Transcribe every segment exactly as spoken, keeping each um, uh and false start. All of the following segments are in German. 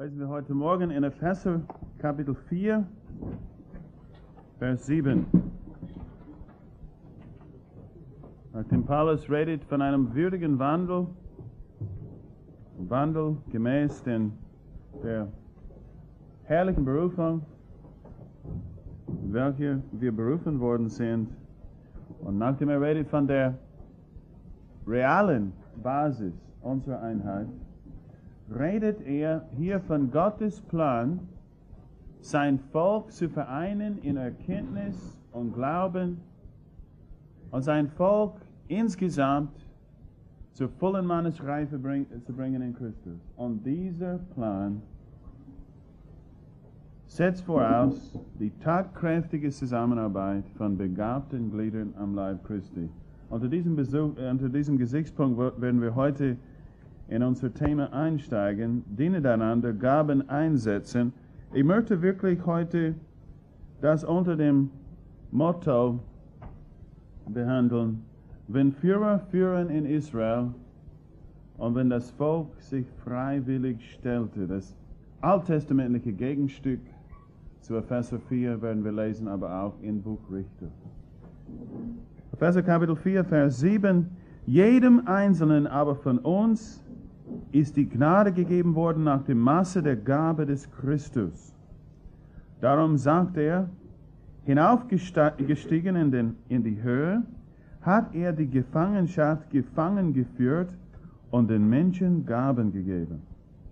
Lesen wir heute Morgen in Epheser Kapitel vier, Vers sieben. Nachdem Paulus redet von einem würdigen Wandel, Wandel gemäß den, der herrlichen Berufung, in welche wir berufen worden sind, und nachdem er redet von der realen Basis unserer Einheit, redet er hier von Gottes Plan, sein Volk zu vereinen in Erkenntnis und Glauben und sein Volk insgesamt zur vollen Mannesreife bring, zu bringen in Christus. Und dieser Plan setzt voraus die tatkräftige Zusammenarbeit von begabten Gliedern am Leib Christi. Unter diesem, Besuch, unter diesem Gesichtspunkt werden wir heute in unser Thema einsteigen, dienen einander, Gaben einsetzen. Ich möchte wirklich heute das unter dem Motto behandeln: Wenn Führer führen in Israel und wenn das Volk sich freiwillig stellte. Das alttestamentliche Gegenstück zu Epheser vier werden wir lesen, aber auch in Buch Richter. Epheser Kapitel vier, Vers sieben. Jedem Einzelnen aber von uns ist die Gnade gegeben worden nach dem Maße der Gabe des Christus. Darum sagt er, hinaufgestiegen in, den, in die Höhe, hat er die Gefangenschaft gefangen geführt und den Menschen Gaben gegeben.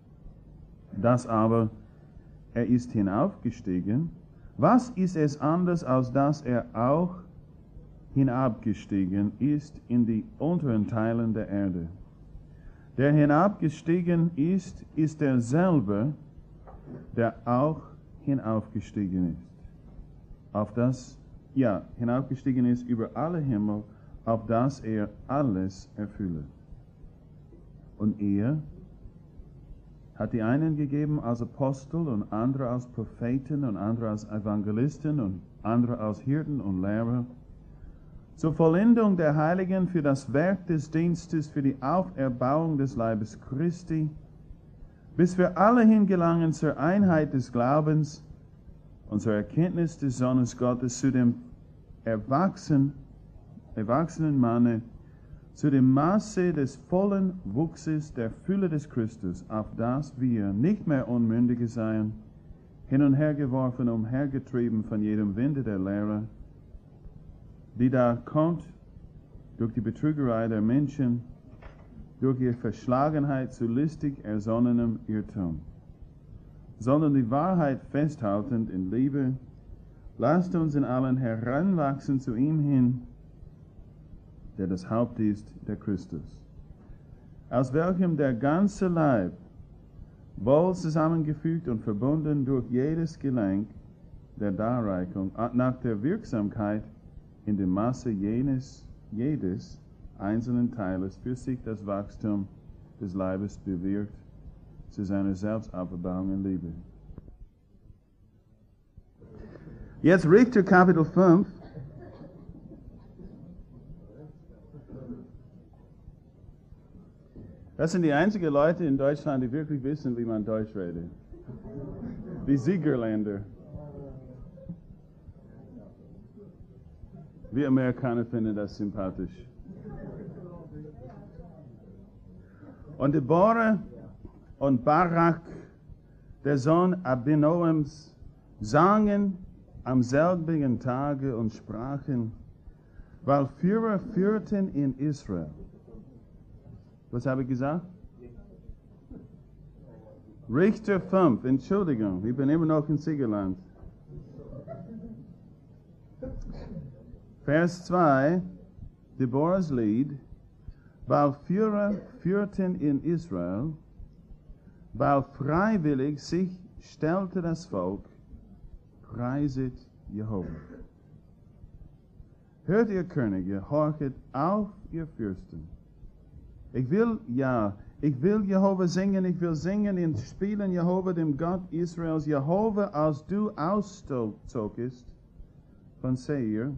Das aber, er ist hinaufgestiegen, was ist es anders, als dass er auch hinabgestiegen ist in die unteren Teilen der Erde? Der hinabgestiegen ist, ist derselbe, der auch hinaufgestiegen ist. Auf das, ja, hinaufgestiegen ist über alle Himmel, auf das er alles erfülle. Und er hat die einen gegeben als Apostel und andere als Propheten und andere als Evangelisten und andere als Hirten und Lehrer, zur Vollendung der Heiligen für das Werk des Dienstes, für die Auferbauung des Leibes Christi, bis wir alle hingelangen zur Einheit des Glaubens und zur Erkenntnis des Sohnes Gottes, zu dem erwachsenen, erwachsenen Manne, zu dem Maße des vollen Wuchses der Fülle des Christus, auf das wir nicht mehr Unmündige seien, hin und her geworfen, umhergetrieben von jedem Winde der Lehre, die da kommt durch die Betrügerei der Menschen, durch ihre Verschlagenheit zu listig ersonnenem Irrtum, sondern die Wahrheit festhaltend in Liebe, lasst uns in allen heranwachsen zu ihm hin, der das Haupt ist, der Christus, aus welchem der ganze Leib, wohl zusammengefügt und verbunden durch jedes Gelenk der Darreichung, nach der Wirksamkeit in dem Maße jenes, jedes einzelnen Teiles für sich das Wachstum des Leibes bewirkt, zu seiner Selbstauferbauung in Liebe. Jetzt Richter Kapitel fünf. Das sind die einzigen Leute in Deutschland, die wirklich wissen, wie man Deutsch redet. Die Siegerländer. Wir Amerikaner finden das sympathisch. Und Deborah und Barak, der Sohn Abinoams, sangen am selbigen Tage und sprachen, weil Führer führten in Israel. Was habe ich gesagt? Richter fünf, Entschuldigung, ich bin immer noch in Siegerland. Vers zwei, Deborahs Lied, weil Führer führten in Israel, weil freiwillig sich stellte das Volk, preiset Jehova. Hört ihr Könige, horchet auf ihr Fürsten. Ich will, ja, ich will Jehova singen, ich will singen in Spielen Jehova, dem Gott Israels. Jehova, als du auszogest von Seir,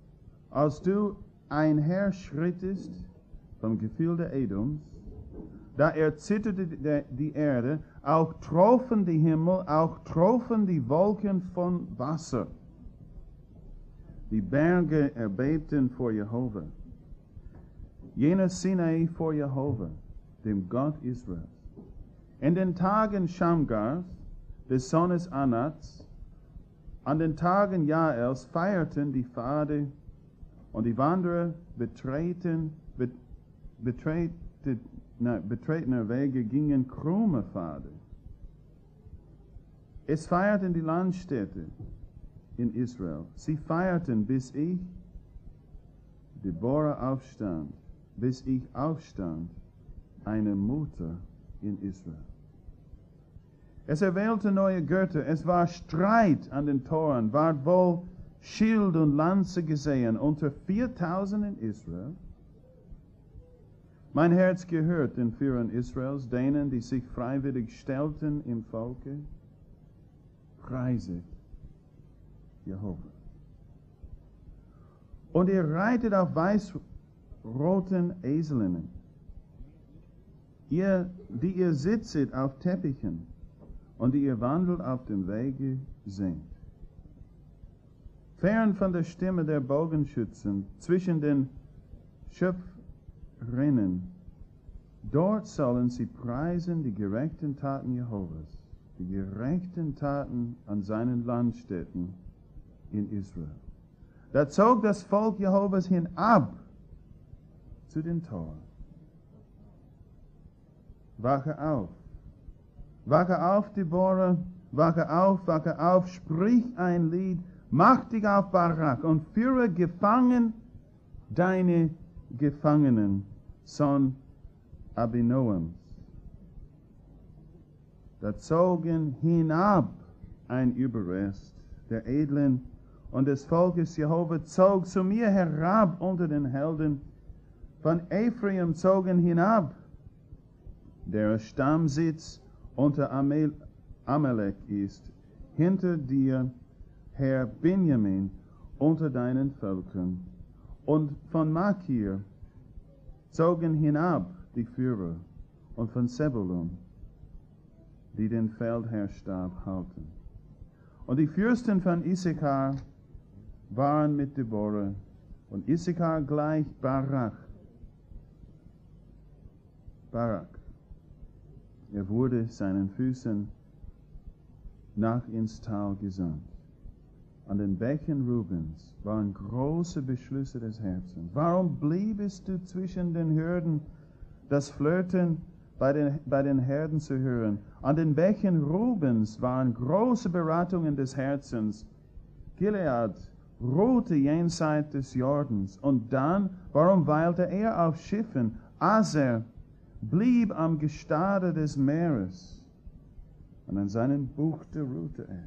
als du einherschrittest vom Gefilde Edoms, da erzitterte die Erde, auch troffen die Himmel, auch troffen die Wolken von Wasser. Die Berge erbebten vor Jehova. Jener Sinai vor Jehova, dem Gott Israels. In den Tagen Shamgars, des Sohnes Anats, an den Tagen Jaels feierten die Pfade und die Wanderer betreten, bet, betreten, na, betretener Wege gingen krumme Pfade. Es feierten die Landstädte in Israel. Sie feierten, bis ich, Deborah, aufstand, bis ich aufstand, eine Mutter in Israel. Es erwählte neue Götter, es war Streit an den Toren, ward wohl Schild und Lanze gesehen unter viertausend in Israel. Mein Herz gehört den Führern Israels, denen, die sich freiwillig stellten im Volke. Preiset Jehova. Und ihr reitet auf weiß-roten Eselinnen, ihr, die ihr sitzet auf Teppichen, und die ihr wandelt auf dem Wege, singt. Fern von der Stimme der Bogenschützen, zwischen den Schöpfrinnen, dort sollen sie preisen die gerechten Taten Jehovas, die gerechten Taten an seinen Landstädten in Israel. Da zog das Volk Jehovas hinab zu den Toren. Wache auf. Wache auf, Deborah, wache auf, wache auf, sprich ein Lied, mach dich auf, Barak, und führe gefangen deine Gefangenen, Sohn Abinoams. Da zogen hinab ein Überrest der Edlen und des Volkes Jehova zog zu mir herab unter den Helden. Von Ephraim zogen hinab, der Stammsitz unter Amel, Amalek ist, hinter dir, Herr Benjamin, unter deinen Völkern. Und von Machir zogen hinab die Führer, und von Zebulun, die den Feldherrstab halten. Und die Fürsten von Issachar waren mit Deborah, und Issachar gleich Barak. Barak. Er wurde seinen Füßen nach ins Tal gesandt. An den Bächen Rubens waren große Beschlüsse des Herzens. Warum bliebest du zwischen den Hürden, das Flirten bei den, bei den Herden zu hören? An den Bächen Rubens waren große Beratungen des Herzens. Gilead ruhte jenseits des Jordans. Und dann, warum weilte er auf Schiffen? Aser blieb am Gestade des Meeres, und an seinen Buchten ruhte er.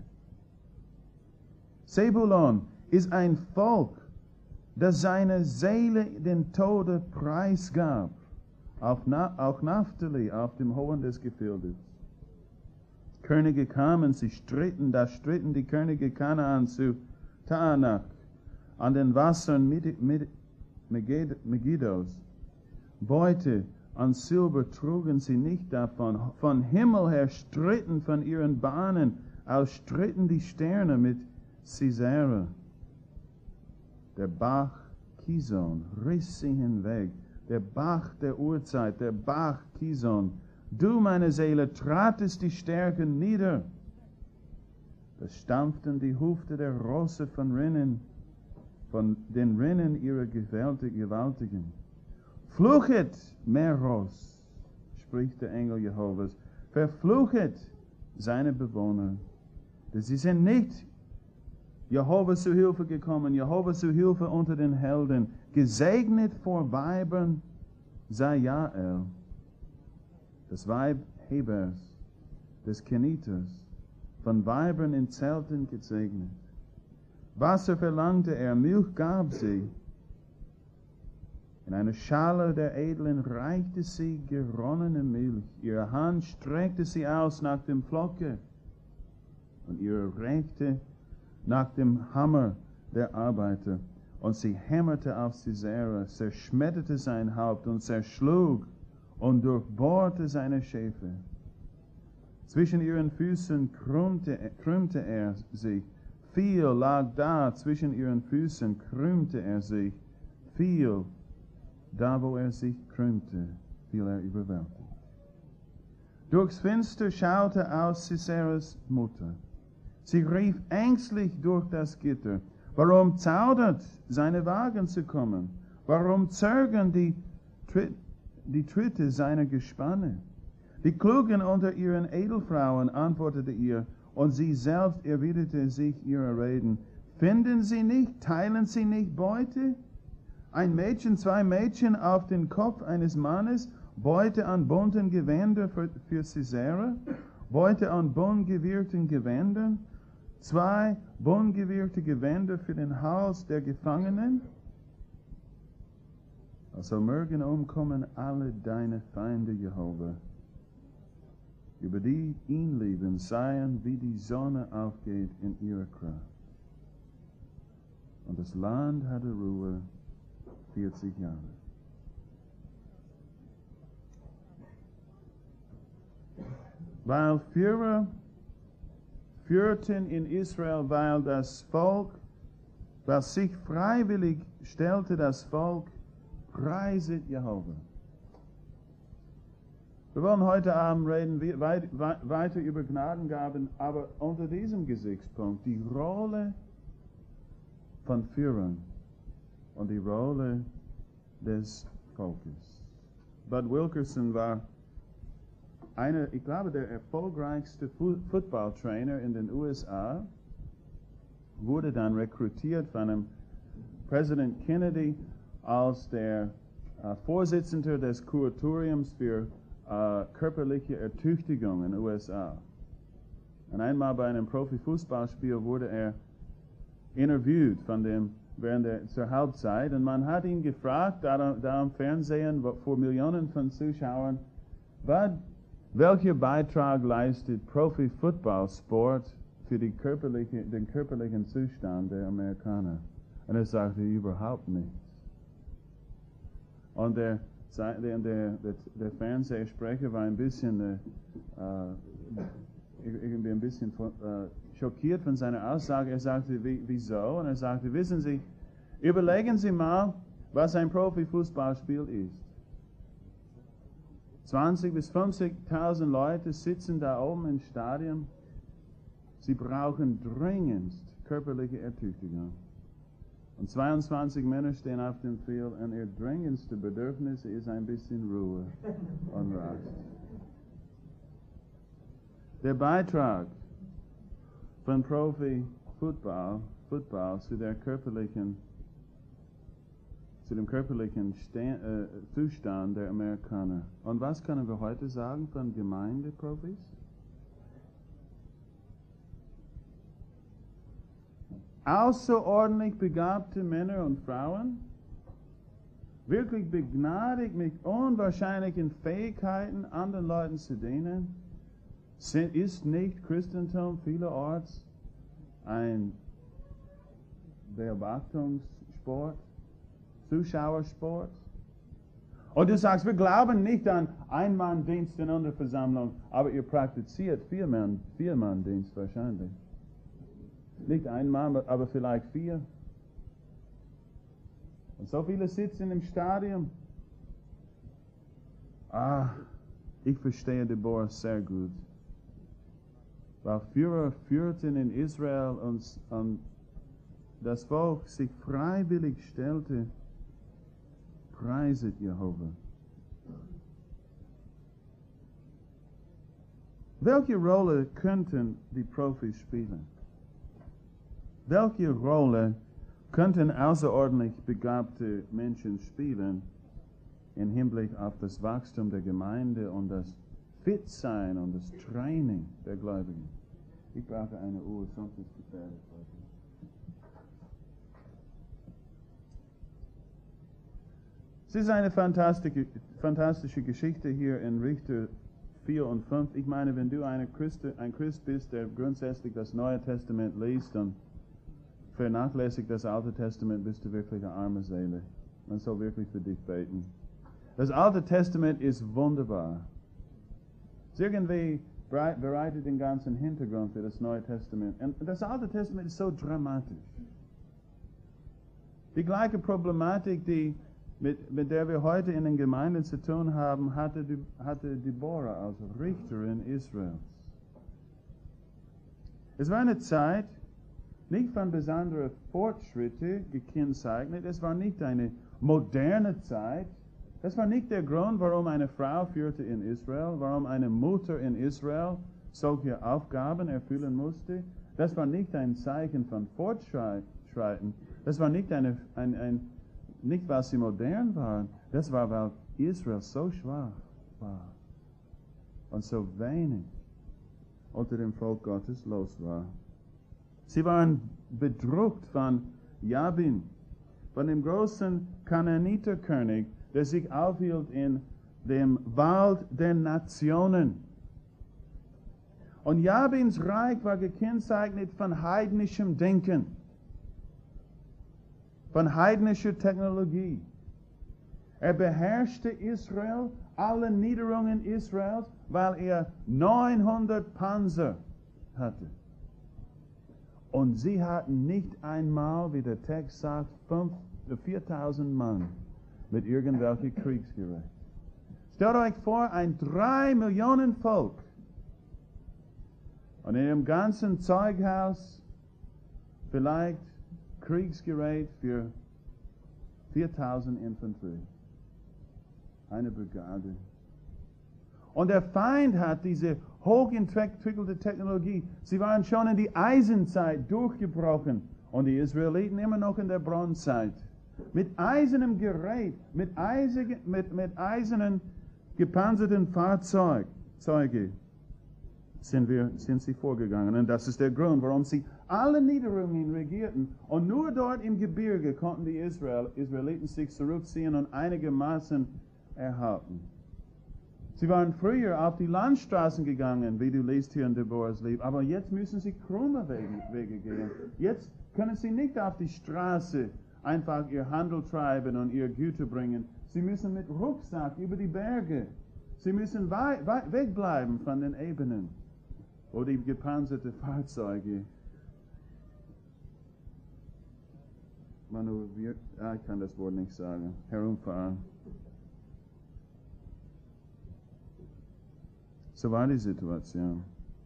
Zebulon ist ein Volk, das seine Seele den Tode preisgab, auch, Na, auch Naphtali auf dem Hohen des Gefildes. Könige kamen, sie stritten, da stritten die Könige Kanaan zu Taanach an den Wassern Megiddos. Beute an Silber trugen sie nicht davon. Von Himmel her stritten von ihren Bahnen, aus stritten die Sterne mit Sisera. Der Bach Kison riss sie hinweg. Der Bach der Urzeit, der Bach Kison. Du, meine Seele, tratest die Stärken nieder. Da stampften die Hufte der Rosse von Rinnen, von den Rinnen ihrer Gewaltigen. Fluchet, Meros, spricht der Engel Jehovas, verfluchet seine Bewohner. Dass sie sind nicht Jehova zu Hilfe gekommen, Jehova zu Hilfe unter den Helden. Gesegnet vor Weibern sei Jael, das Weib Hebers, des Keniters, von Weibern in Zelten gesegnet. Wasser verlangte er, Milch gab sie. In einer Schale der Edlen reichte sie geronnene Milch. Ihre Hand streckte sie aus nach dem Pflocke und ihre Rechte nach dem Hammer der Arbeiter. Und sie hämmerte auf Sisera, zerschmetterte sein Haupt und zerschlug und durchbohrte seine Schäfe. Zwischen ihren Füßen krümmte, krümmte er sich. Viel lag da, zwischen ihren Füßen krümmte er sich. Viel, da wo er sich krümmte, fiel er überwältigt. Durchs Fenster schaute aus Siseras Mutter. Sie rief ängstlich durch das Gitter. Warum zaudert seine Wagen zu kommen? Warum zögern die, Tritt, die Tritte seiner Gespanne? Die Klugen unter ihren Edelfrauen antwortete ihr, und sie selbst erwiderte sich ihrer Reden. Finden sie nicht, teilen sie nicht Beute? Ein Mädchen, zwei Mädchen auf den Kopf eines Mannes, Beute an bunten Gewändern für, für Sisera, Beute an bunt gewirkten Gewändern, zwei bunt gewirkte Gewänder für den Hals der Gefangenen. Also mögen umkommen alle deine Feinde, Jehova, über die ihn lieben, seien wie die Sonne aufgeht in ihrer Kraft. Und das Land hatte Ruhe vierzig Jahre. Weil Führer führten in Israel, weil das Volk, weil sich freiwillig stellte das Volk, preiset Jehova. Wir wollen heute Abend reden weiter über Gnadengaben, aber unter diesem Gesichtspunkt die Rolle von Führern und die Rolle des Volkes. Bud Wilkerson war einer, ich glaube, der erfolgreichste Football-Trainer in den U S A, wurde dann rekrutiert von einem Präsident Kennedy als der äh, Vorsitzende des Kuratoriums für äh, körperliche Ertüchtigung in den U S A. Und einmal bei einem Profi-Fußballspiel wurde er interviewt von dem während der zur Halbzeit, und man hat ihn gefragt, da, da am Fernsehen vor Millionen von Zuschauern, was welcher Beitrag leistet Profi-Football-Sport für die körperliche, den körperlichen Zustand der Amerikaner? Und er sagte, überhaupt nichts. Und der, der, der, der Fernsehsprecher war ein bisschen, äh, irgendwie ein bisschen äh, schockiert von seiner Aussage. Er sagte, wie, wieso? Und er sagte, wissen Sie, überlegen Sie mal, was ein Profi-Fußballspiel ist. zwanzig bis fünfzigtausend Leute sitzen da oben im Stadion. Sie brauchen dringendst körperliche Ertüchtigung. Und zweiundzwanzig Männer stehen auf dem Feld, und ihr dringendste Bedürfnis ist ein bisschen Ruhe und Rast. Der Beitrag von Profi-Football Football zu der körperlichen zu dem körperlichen Stand, äh, Zustand der Amerikaner. Und was können wir heute sagen von Gemeindeprofis? Außerordentlich begabte Männer und Frauen, wirklich begnadigt mit unwahrscheinlichen Fähigkeiten, anderen Leuten zu dienen, sind, ist nicht Christentum vielerorts ein Beobachtungssport? Zuschauersport. Und du sagst, wir glauben nicht an Ein-Mann-Dienst in unserer Versammlung, aber ihr praktiziert Vier-Mann, Vier-Mann-Dienst wahrscheinlich. Nicht ein Mann, aber vielleicht vier. Und so viele sitzen im Stadion. Ah, ich verstehe Deborah sehr gut. Weil Führer führten in Israel und, und das Volk sich freiwillig stellte, preiset Jehova. Welche Rolle könnten die Profis spielen? Welche Rolle könnten außerordentlich begabte Menschen spielen im Hinblick auf das Wachstum der Gemeinde und das Fitsein und das Training der Gläubigen? Ich brauche eine Uhr, sonst ist es gefährlich heute. Es ist eine fantastische, fantastische Geschichte hier in Richter vier und fünf. Ich meine, wenn du eine Christ, ein Christ bist, der grundsätzlich das Neue Testament liest und vernachlässigt das Alte Testament, bist du wirklich eine arme Seele. Man soll wirklich für dich beten. Das Alte Testament ist wunderbar. Es irgendwie bereitet den ganzen Hintergrund für das Neue Testament. Und das Alte Testament ist so dramatisch. Die gleiche Problematik, die, mit, mit der wir heute in den Gemeinden zu tun haben, hatte, die, hatte Deborah als Richterin Israels. Es war eine Zeit, nicht von besonderen Fortschritten gekennzeichnet. Es war nicht eine moderne Zeit. Das war nicht der Grund, warum eine Frau führte in Israel, warum eine Mutter in Israel solche Aufgaben erfüllen musste. Das war nicht ein Zeichen von Fortschreiten. Das war nicht, eine, ein, ein, nicht, weil sie modern waren. Das war, weil Israel so schwach war und so wenig unter dem Volk Gottes los war. Sie waren bedrückt von Jabin, von dem großen Kanaaniterkönig, der sich aufhielt in dem Wald der Nationen. Und Jabins Reich war gekennzeichnet von heidnischem Denken, von heidnischer Technologie. Er beherrschte Israel, alle Niederungen Israels, weil er neunhundert Panzer hatte. Und sie hatten nicht einmal, wie der Text sagt, viertausend Mann mit irgendwelchen Kriegsgerät. Stellt euch vor, ein drei Millionen Volk. Und in dem ganzen Zeughaus vielleicht Kriegsgerät für viertausend Infanterie. Eine Brigade. Und der Feind hat diese hochentwickelte Technologie. Sie waren schon in die Eisenzeit durchgebrochen und die Israeliten immer noch in der Bronzezeit. Mit eisernem Gerät, mit, eisige, mit, mit eisernen gepanzerten Fahrzeugen sind, wir, sind sie vorgegangen. Und das ist der Grund, warum sie alle Niederungen regierten. Und nur dort im Gebirge konnten die Israel, Israeliten sich zurückziehen und einigermaßen erhalten. Sie waren früher auf die Landstraßen gegangen, wie du liest hier in Deborahs Lied, aber jetzt müssen sie krumme Wege, Wege gehen. Jetzt können sie nicht auf die Straße einfach ihr Handel treiben und ihr Güter bringen. Sie müssen mit Rucksack über die Berge. Sie müssen wei wei wegbleiben von den Ebenen, wo die gepanzerte Fahrzeuge manövriert, ah, ich kann das Wort nicht sagen, herumfahren. So war die Situation.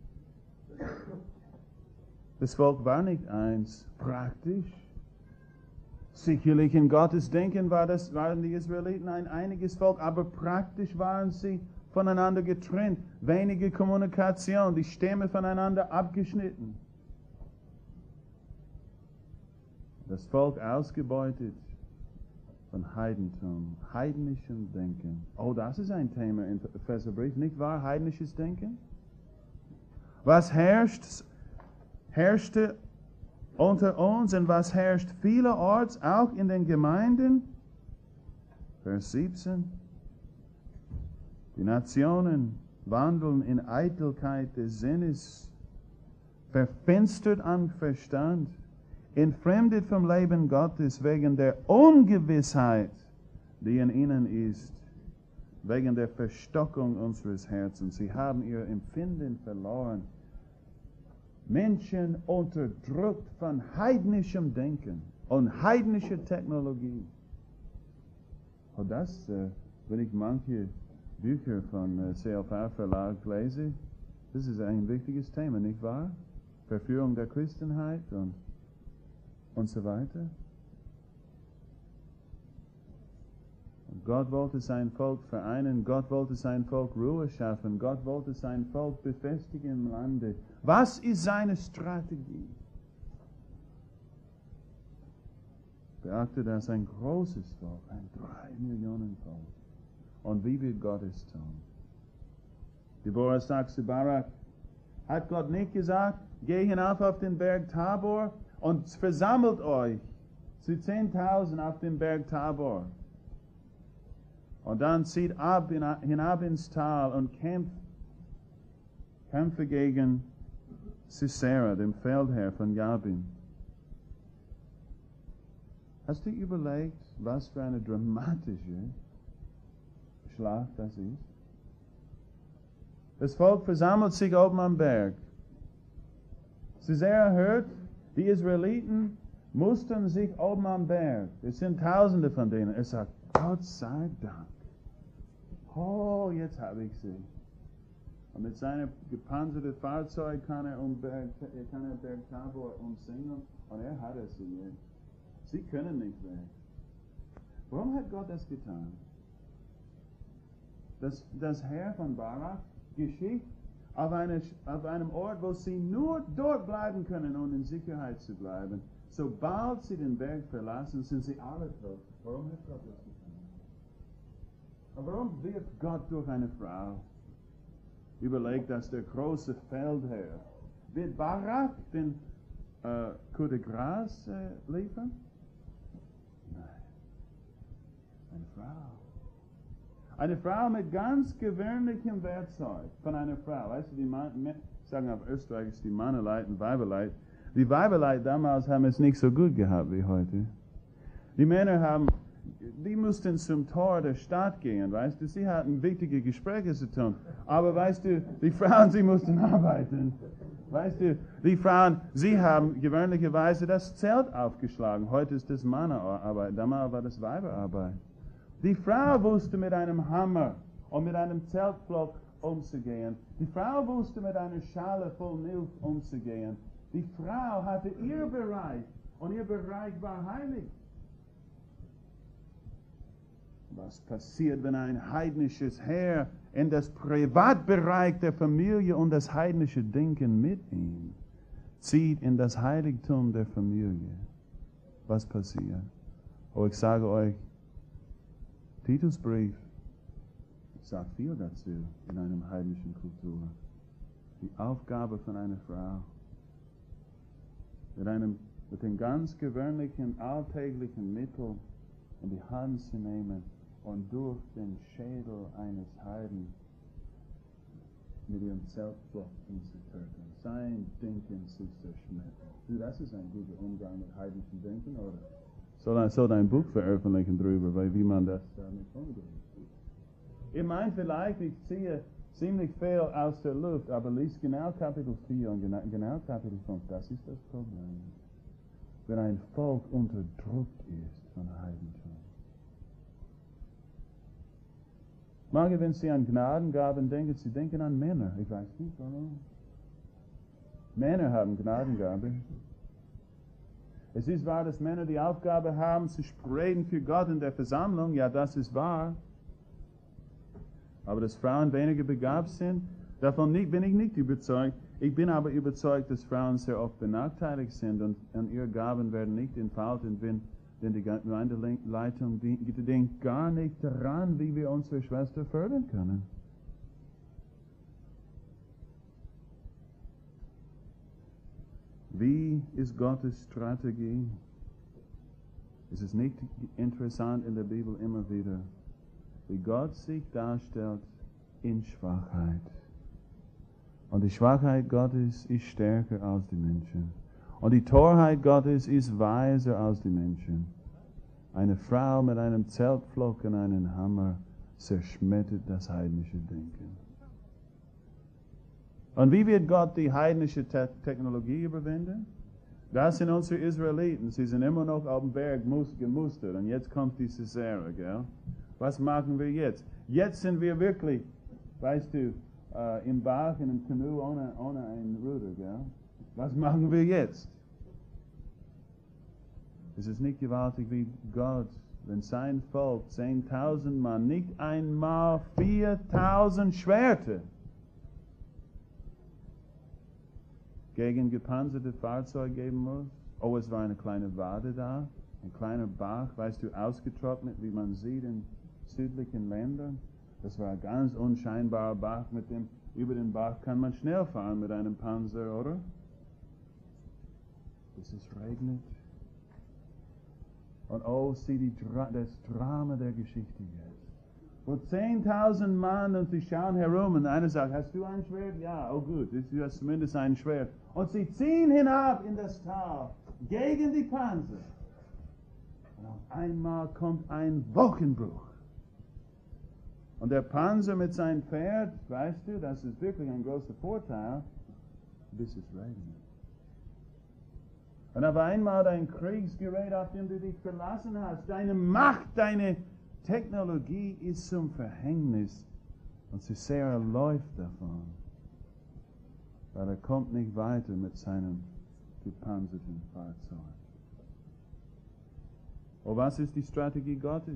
Das Volk war nicht eins, praktisch. Sicherlich in Gottes Denken war das, waren die Israeliten ein einiges Volk, aber praktisch waren sie voneinander getrennt. Wenige Kommunikation, die Stämme voneinander abgeschnitten. Das Volk ausgebeutet von Heidentum, heidnischem Denken. Oh, das ist ein Thema in Epheserbrief, nicht wahr? Heidnisches Denken? Was herrscht, herrschte unter uns und was herrscht vielerorts, auch in den Gemeinden? Vers siebzehn. Die Nationen wandeln in Eitelkeit des Sinnes, verfinstert an Verstand, entfremdet vom Leben Gottes wegen der Ungewissheit, die in ihnen ist, wegen der Verstockung unseres Herzens. Sie haben ihr Empfinden verloren. Menschen unterdrückt von heidnischem Denken und heidnischer Technologie. Und das, äh, wenn ich manche Bücher von äh, C L V Verlag lese, das ist ein wichtiges Thema, nicht wahr? Verführung der Christenheit und und so weiter. Und Gott wollte sein Volk vereinen, Gott wollte sein Volk Ruhe schaffen, Gott wollte sein Volk befestigen im Lande. Was ist seine Strategie? Beachte das, ein großes Volk, ein drei Millionen Volk. Und wie wird Gott es tun? Deborah sagt zu Barak, hat Gott nicht gesagt, geh hinauf auf den Berg Tabor und versammelt euch zu zehntausend auf dem Berg Tabor. Und dann zieht ab in, hinab ins Tal und kämpft, kämpfe gegen Sisera, dem Feldherr von Jabin. Hast du überlegt, was für eine dramatische Schlacht das ist. Das Volk versammelt sich oben am Berg. Es ist sehr erhört, die Israeliten mussten sich oben am Berg. Es sind Tausende von denen. Er sagt, Gott sei Dank. Oh, jetzt habe ich sie. Und mit seinem gepanzerten Fahrzeug kann er um Berg, kann er Berg Tabor umsingen und er hat es sie jetzt. Sie können nicht weg. Warum hat Gott das getan? Das, das Heer von Barak geschickt auf, eine, auf einem Ort, wo sie nur dort bleiben können, um in Sicherheit zu bleiben. Sobald sie den Berg verlassen, sind sie alle tot. Warum hat Gott das getan? Aber warum wird Gott durch eine Frau? Überlegt, dass der große Feldherr wird Barak den äh, Coup de Grâce äh, liefern? Nein. Eine Frau. Eine Frau mit ganz gewöhnlichem Werkzeug von einer Frau. Weißt du, die Mann, sagen auf Österreich, die Manneleit und Weiberleit. Die Weiberleit damals haben es nicht so gut gehabt wie heute. Die Männer haben, die mussten zum Tor der Stadt gehen, weißt du, sie hatten wichtige Gespräche zu tun. Aber weißt du, die Frauen, sie mussten arbeiten. Weißt du, die Frauen, sie haben gewöhnlicherweise das Zelt aufgeschlagen. Heute ist das Männerarbeit, damals war das Weiberarbeit. Die Frau wusste mit einem Hammer und mit einem Zeltblock umzugehen. Die Frau wusste mit einer Schale voll Milch umzugehen. Die Frau hatte ihr Bereich und ihr Bereich war heilig. Was passiert, wenn ein heidnisches Heer in das Privatbereich der Familie und das heidnische Denken mit ihm zieht in das Heiligtum der Familie? Was passiert? Oh, ich sage euch, Titusbrief sagt viel dazu in einer heidnischen Kultur. Die Aufgabe von einer Frau, mit, einem, mit den ganz gewöhnlichen, alltäglichen Mitteln in die Hand zu nehmen und durch den Schädel eines Heiden mit ihrem Zeltblock umzutöten, sein Denken zu zerschmettern. Du, das ist ein guter Umgang mit heidnischem Denken, oder? Soll, soll ein Buch veröffentlichen drüber, weil wie man das damit umgeht. Ich meine vielleicht, ich ziehe ziemlich viel aus der Luft, aber lies genau Kapitel vier und genau, genau Kapitel fünf. Das ist das Problem. Wenn ein Volk unterdrückt ist von Heidentum. Manche, wenn sie an Gnadengaben denken, sie denken an Männer. Ich weiß nicht warum. Männer haben Gnadengaben. Es ist wahr, dass Männer die Aufgabe haben, zu sprechen für Gott in der Versammlung. Ja, das ist wahr. Aber dass Frauen weniger begabt sind, davon nicht, bin ich nicht überzeugt. Ich bin aber überzeugt, dass Frauen sehr oft benachteiligt sind und, und ihre Gaben werden nicht entfaltet, wenn, wenn die Gemeindeleitung denkt gar nicht daran, wie wir unsere Schwester fördern können. Wie ist Gottes Strategie? Es ist nicht interessant in der Bibel immer wieder, wie Gott sich darstellt in Schwachheit. Und die Schwachheit Gottes ist stärker als die Menschen. Und die Torheit Gottes ist weiser als die Menschen. Eine Frau mit einem Zeltpflock und einem Hammer zerschmettert das heidnische Denken. Und wie wird Gott die heidnische Te- Technologie überwinden? Das sind unsere Israeliten. Sie sind immer noch auf dem Berg gemustert. Und jetzt kommt die Sisera, gell? Was machen wir jetzt? Jetzt sind wir wirklich, weißt du, äh, im Bach, in einem Kanu ohne, ohne ein Ruder, gell? Was machen wir jetzt? Es ist nicht gewaltig, wie Gott, wenn sein Volk zehntausend Mann, nicht einmal viertausend Schwerter gegen gepanzerte Fahrzeuge geben muss. Oh, es war eine kleine Wade da, ein kleiner Bach, weißt du, ausgetrocknet, wie man sieht in südlichen Ländern. Das war ein ganz unscheinbarer Bach, mit dem, über den Bach kann man schnell fahren mit einem Panzer, oder? Bis es regnet. Und oh, sieh die Dra- das Drama der Geschichte jetzt. Wo zehntausend Mann und sie schauen herum und einer sagt, hast du ein Schwert? Ja, oh gut, du hast zumindest ein Schwert. Und sie ziehen hinab in das Tal gegen die Panzer. Und auf einmal kommt ein Wolkenbruch. Und der Panzer mit seinem Pferd, weißt du, das ist wirklich ein großer Vorteil, bis es regnet. Und auf einmal dein Kriegsgerät, auf dem du dich verlassen hast, deine Macht, deine Technologie ist zum Verhängnis. Und Sisera läuft davon, weil er kommt nicht weiter mit seinem gepanzerten Fahrzeug. Und was ist die Strategie Gottes?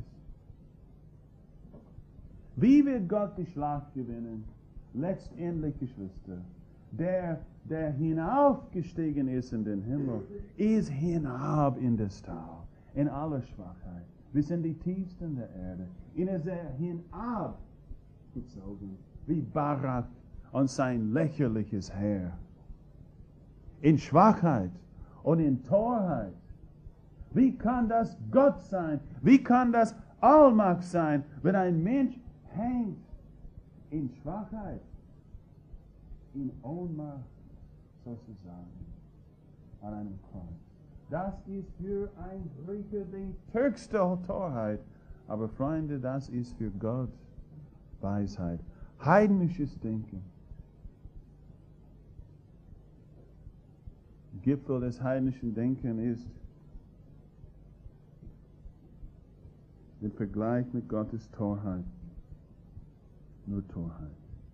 Wie wird Gott die Schlacht gewinnen? Letztendlich, Geschwister, der, der hinaufgestiegen ist in den Himmel, ist hinab in das Tal, in aller Schwachheit, bis in die Tiefsten der Erde. Ihn ist er hinab gezogen, wie Barak und sein lächerliches Heer. In Schwachheit und in Torheit. Wie kann das Gott sein? Wie kann das Allmacht sein, wenn ein Mensch hängt in Schwachheit, in Ohnmacht sozusagen, an einem Kreuz? Das ist für ein Grieche die höchste Torheit. Aber Freunde, das ist für Gott Weisheit. Heidnisches Denken. Gipfel des heidnischen Denkens ist im Vergleich mit Gottes Torheit nur Torheit.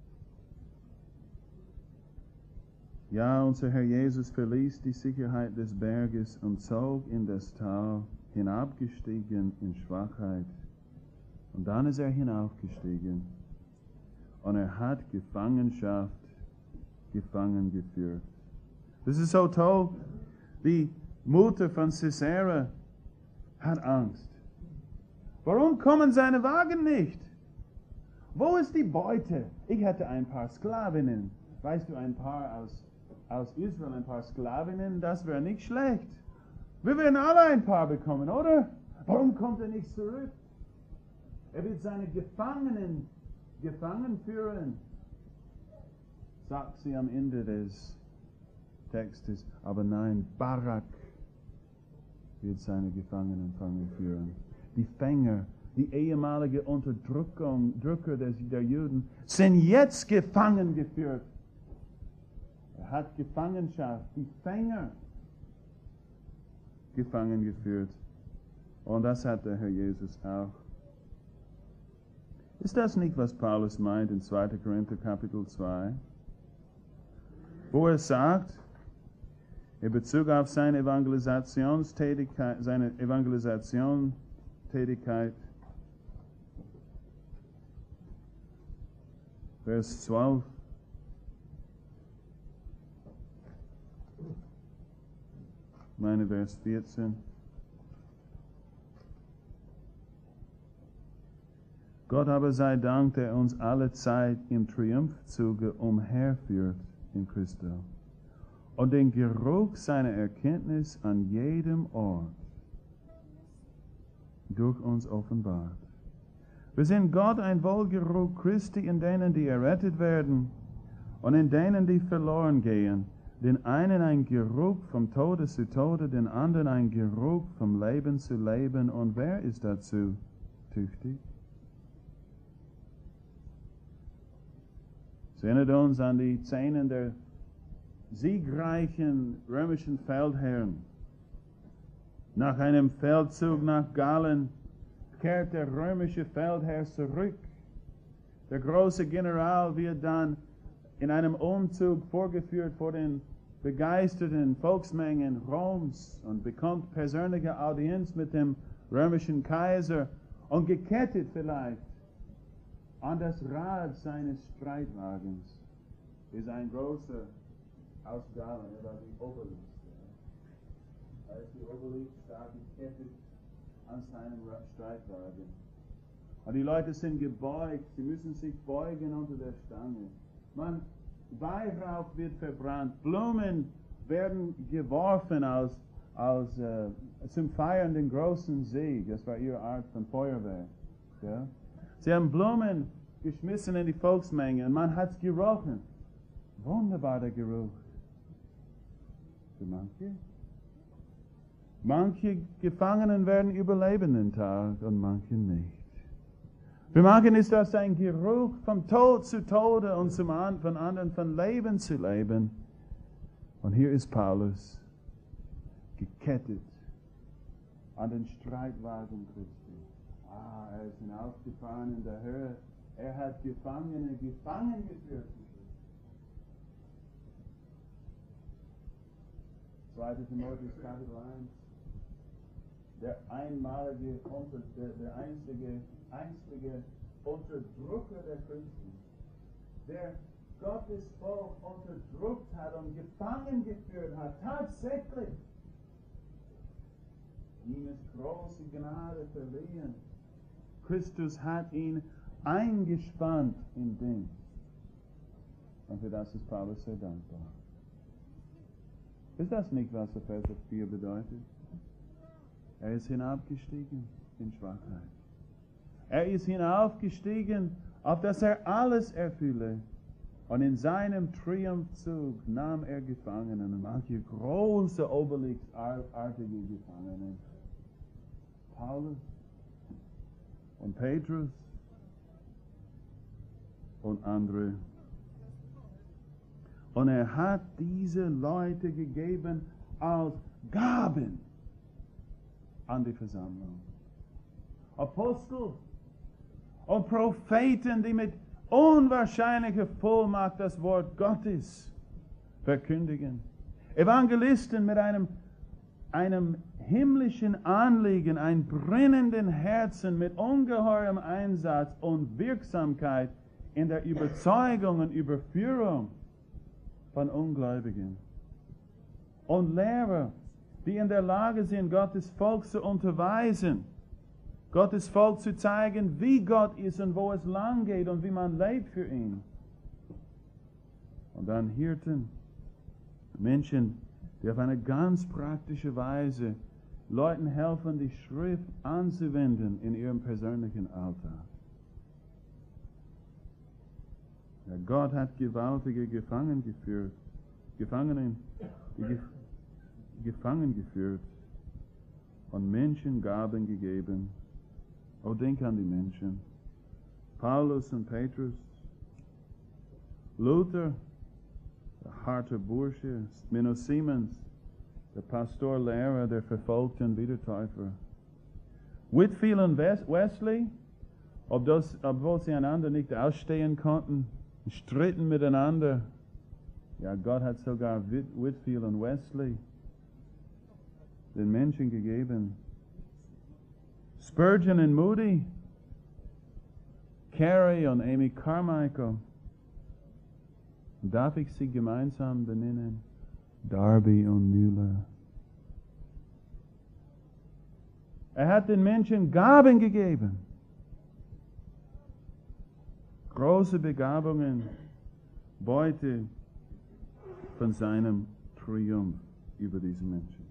Ja, unser Herr Jesus verließ die Sicherheit des Berges und zog in das Tal, hinabgestiegen in Schwachheit. Und dann ist er hinaufgestiegen und er hat Gefangenschaft gefangen geführt. Das ist so toll. Die Mutter von Sisera hat Angst. Warum kommen seine Wagen nicht? Wo ist die Beute? Ich hätte ein paar Sklavinnen. Weißt du, ein paar aus, aus Israel, ein paar Sklavinnen, das wäre nicht schlecht. Wir werden alle ein paar bekommen, oder? Warum kommt er nicht zurück? Er wird seine Gefangenen gefangen führen, sagt sie am Ende des Textes. Aber nein, Barak wird seine Gefangenen fangen führen. Die Fänger, die ehemalige Unterdrückung, Drücker des, der Juden, sind jetzt gefangen geführt. Er hat Gefangenschaft, die Fänger gefangen geführt. Und das hat der Herr Jesus auch. Ist das nicht, was Paulus meint in zweiter Korinther Kapitel zwei? Wo er sagt, in Bezug auf seine Evangelisationstätigkeit, seine Evangelisationstätigkeit, Vers zwölf, meine Vers vierzehn. Gott aber sei Dank, der uns alle Zeit im Triumphzuge umherführt in Christo und den Geruch seiner Erkenntnis an jedem Ort durch uns offenbart. Wir sind Gott ein Wohlgeruch Christi in denen, die errettet werden und in denen, die verloren gehen. Den einen ein Geruch vom Tode zu Tode, den anderen ein Geruch vom Leben zu Leben. Und wer ist dazu tüchtig? Es erinnert uns an die Szenen der siegreichen römischen Feldherren. Nach einem Feldzug nach Gallien kehrt der römische Feldherr zurück. Der große General wird dann in einem Umzug vorgeführt vor den begeisterten Volksmengen Roms und bekommt persönliche Audienz mit dem römischen Kaiser und gekettet vielleicht an das Rad seines Streitwagens ist ein großer aus Gallien, er war die Obelix. Da ist die Obelix stark gekettet an seinem Streitwagen. Und die Leute sind gebeugt, sie müssen sich beugen unter der Stange. Man, Weihrauch wird verbrannt, Blumen werden geworfen aus, aus, äh, zum Feiern den großen Sieg. Das war ihre Art von Feuerwehr. Ja? Sie haben Blumen geschmissen in die Volksmenge und man hat es gerochen. Wunderbar der Geruch. Für manche. Manche Gefangenen werden überleben den Tag und manche nicht. Wir machen es, dass ein Geruch vom Tod zu Tode und zum an, von anderen von Leben zu Leben. Und hier ist Paulus gekettet an den Streitwagen Christi. Ah, er ist hinaufgefahren in der Höhe. Er hat Gefangene gefangen geführt. zweiter Timotheus Kapitel eins. Der einmalige, der, der einzige, einzige Unterdrücker der Christen, der Gottes Volk unterdrückt hat und gefangen geführt hat, tatsächlich. Ihm ist große Gnade verliehen. Christus hat ihn eingespannt in Dienst. Und für das ist Paulus sehr dankbar. Ist das nicht, was der Vers vier bedeutet? Er ist hinabgestiegen in Schwachheit. Er ist hinaufgestiegen, auf dass er alles erfülle. Und in seinem Triumphzug nahm er Gefangenen, manche große, obelixartige Gefangenen. Paulus und Petrus und andere. Und er hat diese Leute gegeben als Gaben an die Versammlung. Apostel und Propheten, die mit unwahrscheinlicher Vollmacht das Wort Gottes verkündigen. Evangelisten mit einem, einem himmlischen Anliegen, einem brennenden Herzen, mit ungeheurem Einsatz und Wirksamkeit in der Überzeugung und Überführung von Ungläubigen. Und Lehrer, die in der Lage sind, Gottes Volk zu unterweisen, Gottes Volk zu zeigen, wie Gott ist und wo es lang geht und wie man lebt für ihn. Und dann Hirten, Menschen, die auf eine ganz praktische Weise Leuten helfen, die Schrift anzuwenden in ihrem persönlichen Alltag. Ja, Gott hat gewaltige Gefangenen geführt, Gefangenen, die gef gefangen geführt und Menschen Gaben gegeben. Oh, denk an die Menschen. Paulus und Petrus, Luther, der harte Bursche, Menno Siemens, der Pastor, Lehrer der verfolgten Wiedertäufer. Whitfield und Wesley, ob das, obwohl sie einander nicht ausstehen konnten, stritten miteinander. Ja, Gott hat sogar Whitfield und Wesley den Menschen gegeben. Spurgeon und Moody, Carey und Amy Carmichael. Darf ich sie gemeinsam benennen? Darby und Müller. Er hat den Menschen Gaben gegeben. Große Begabungen, Beute von seinem Triumph über diese Menschen.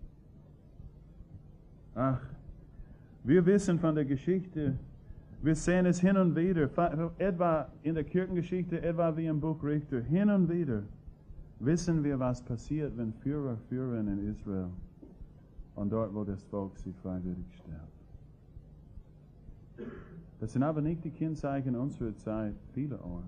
Ach, wir wissen von der Geschichte, wir sehen es hin und wieder, etwa in der Kirchengeschichte, etwa wie im Buch Richter, hin und wieder wissen wir, was passiert, wenn Führer führen in Israel und dort, wo das Volk sich freiwillig stellt. Das sind aber nicht die Kennzeichen unserer Zeit vielerorts.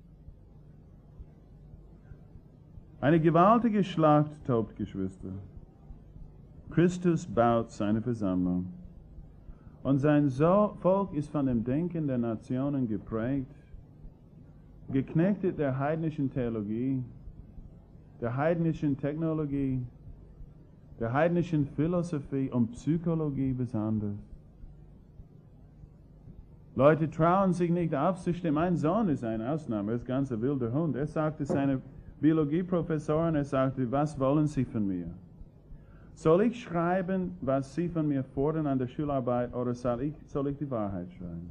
Eine gewaltige Schlacht tobt, Geschwister. Christus baut seine Versammlung. Und sein so Volk ist von dem Denken der Nationen geprägt, geknechtet der heidnischen Theologie, der heidnischen Technologie, der heidnischen Philosophie und Psychologie besonders. Leute trauen sich nicht aufzustehen. Mein Sohn ist eine Ausnahme, er ist ganz ein wilder Hund. Er sagte seiner Biologieprofessorin, er sagte, was wollen Sie von mir? Soll ich schreiben, was Sie von mir fordern an der Schularbeit, oder soll ich, soll ich die Wahrheit schreiben?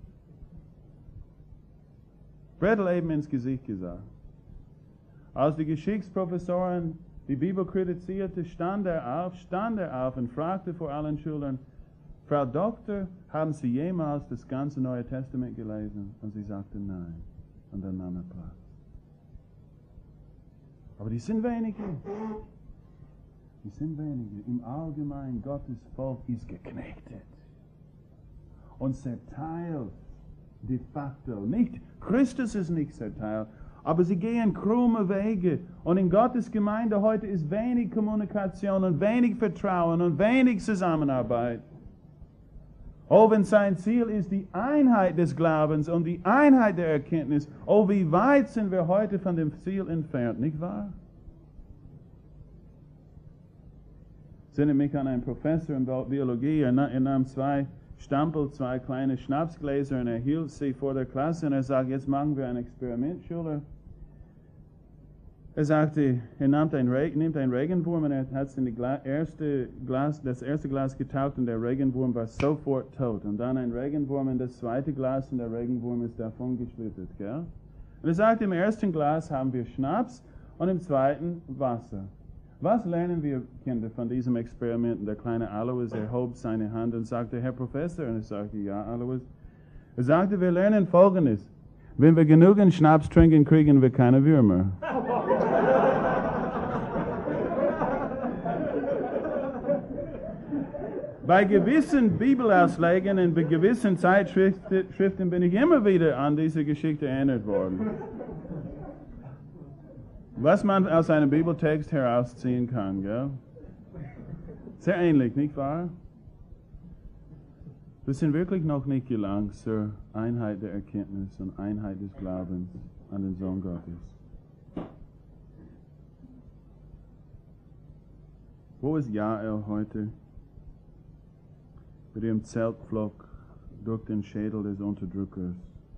Brettel eben ins Gesicht gesagt. Als die Geschichtsprofessorin die Bibel kritisierte, stand er auf, stand er auf und fragte vor allen Schülern, Frau Doktor, haben Sie jemals das ganze Neue Testament gelesen? Und sie sagte nein. Und dann nahm er Platz. Aber die sind wenige. Die sind wenige. Im Allgemeinen, Gottes Volk ist geknechtet und zerteilt de facto. Nicht, Christus ist nicht der Teil, aber sie gehen krumme Wege. Und in Gottes Gemeinde heute ist wenig Kommunikation und wenig Vertrauen und wenig Zusammenarbeit. Oh, wenn sein Ziel ist die Einheit des Glaubens und die Einheit der Erkenntnis, oh, wie weit sind wir heute von dem Ziel entfernt, nicht wahr? Ich erinnere mich an einen Professor in Biologie, er nahm zwei Stampel, zwei kleine Schnapsgläser und er hielt sie vor der Klasse und er sagte, jetzt machen wir ein Experiment, Schüler. Er sagte, er nimmt einen, Reg- nimmt einen Regenwurm und er hat es in die Gla- erste Glas, das erste Glas getaucht und der Regenwurm war sofort tot. Und dann ein Regenwurm in das zweite Glas und der Regenwurm ist davon geschlittert. Gell? Und er sagte, im ersten Glas haben wir Schnaps und im zweiten Wasser. Was lernen wir, Kinder, von diesem Experiment? Und der kleine Alois erhob seine Hand und sagte, Herr Professor, und ich sagte, ja, Alois. Er sagte, wir lernen Folgendes. Wenn wir genügend Schnaps trinken, kriegen wir keine Würmer. Bei gewissen Bibelauslegern und bei gewissen Zeitschriften bin ich immer wieder an diese Geschichte erinnert worden. Was man aus einem Bibeltext herausziehen kann, gell? Sehr ähnlich, nicht wahr? Wir sind wirklich noch nicht gelangt zur Einheit der Erkenntnis und Einheit des Glaubens an den Sohn Gottes. Wo ist Jael heute? Mit ihrem Zeltpflock durch den Schädel des Unterdrückers.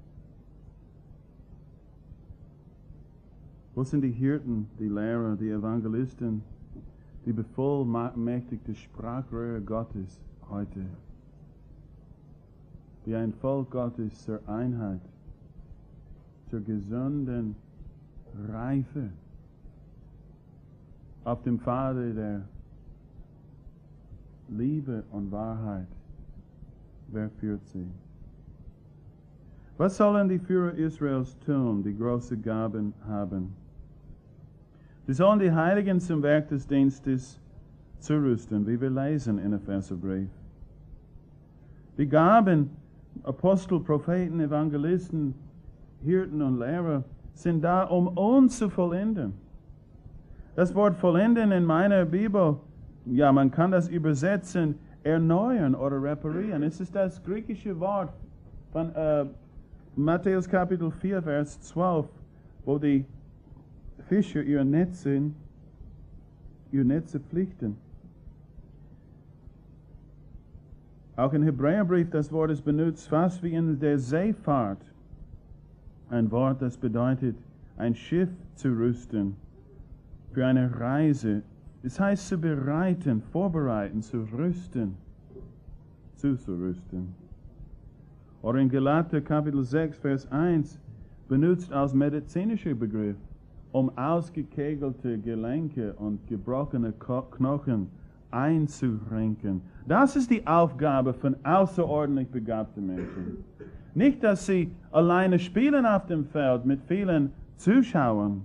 Wo sind die Hirten, die Lehrer, die Evangelisten, die bevollmächtigte Sprachrohre Gottes heute? Die ein Volk Gottes zur Einheit, zur gesunden Reife auf dem Pfade der Liebe und Wahrheit. Wer führt sie? Was sollen die Führer Israels tun, die große Gaben haben? Sie sollen die Heiligen zum Werk des Dienstes zurüsten, wie wir lesen in Epheserbrief. Die Gaben, Apostel, Propheten, Evangelisten, Hirten und Lehrer, sind da, um uns zu vollenden. Das Wort vollenden in meiner Bibel, ja, man kann das übersetzen, erneuern oder reparieren. Es ist das griechische Wort von äh, Matthäus Kapitel vier, Vers zwölf, wo die Fischer ihre Netze, ihre Netze pflichten. Auch im Hebräerbrief, das Wort ist benutzt fast wie in der Seefahrt. Ein Wort, das bedeutet, ein Schiff zu rüsten für eine Reise. Es heißt zu bereiten, vorbereiten, zu rüsten, zuzurüsten. Oder in Galater Kapitel sechs, Vers eins, benutzt als medizinischer Begriff, um ausgekegelte Gelenke und gebrochene Knochen einzurenken. Das ist die Aufgabe von außerordentlich begabten Menschen. Nicht, dass sie alleine spielen auf dem Feld mit vielen Zuschauern,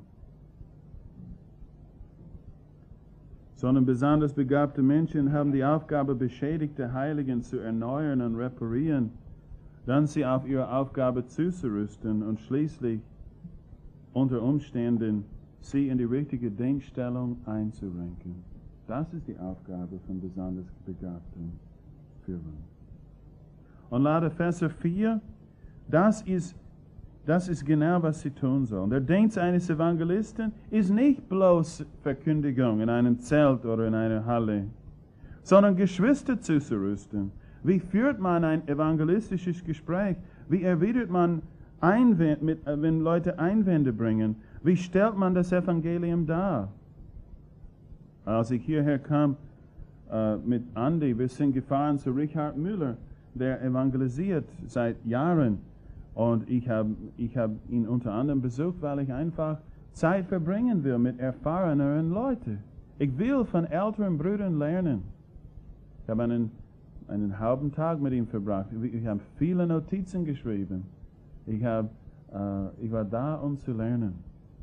sondern besonders begabte Menschen haben die Aufgabe, beschädigte Heiligen zu erneuern und reparieren, dann sie auf ihre Aufgabe zuzurüsten und schließlich unter Umständen sie in die richtige Denkstellung einzurenken. Das ist die Aufgabe von besonders begabten Führern. Und laut Epheser vier, das ist, das ist genau, was sie tun sollen. Der Dienst eines Evangelisten ist nicht bloß Verkündigung in einem Zelt oder in einer Halle, sondern Geschwister zuzurüsten. Wie führt man ein evangelistisches Gespräch? Wie erwidert man Einwände, mit, wenn Leute Einwände bringen? Wie stellt man das Evangelium dar? Als ich hierher kam äh, mit Andi, wir sind gefahren zu Richard Müller, der evangelisiert seit Jahren. Und ich habe ich hab ihn unter anderem besucht, weil ich einfach Zeit verbringen will mit erfahreneren Leuten. Ich will von älteren Brüdern lernen. Ich habe einen, einen halben Tag mit ihm verbracht. Ich habe viele Notizen geschrieben. Ich, hab, äh, ich war da, um zu lernen.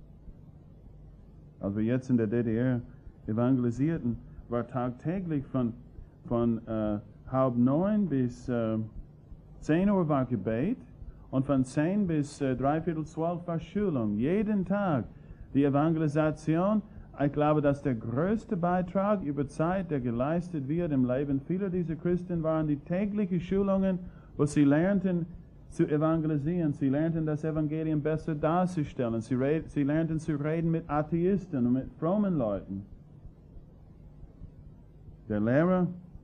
Als wir jetzt in der D D R evangelisierten, war tagtäglich von, von äh, halb neun bis äh, zehn Uhr war Gebet Und von zehn bis äh, dreiviertel zwölf war Schulung. Jeden Tag die Evangelisation. Ich glaube, dass der größte Beitrag über Zeit, der geleistet wird im Leben vieler dieser Christen, waren die täglichen Schulungen, wo sie lernten zu evangelisieren. Sie lernten das Evangelium besser darzustellen. Sie, sie lernten zu reden mit Atheisten und mit frommen Leuten. Der Lehrer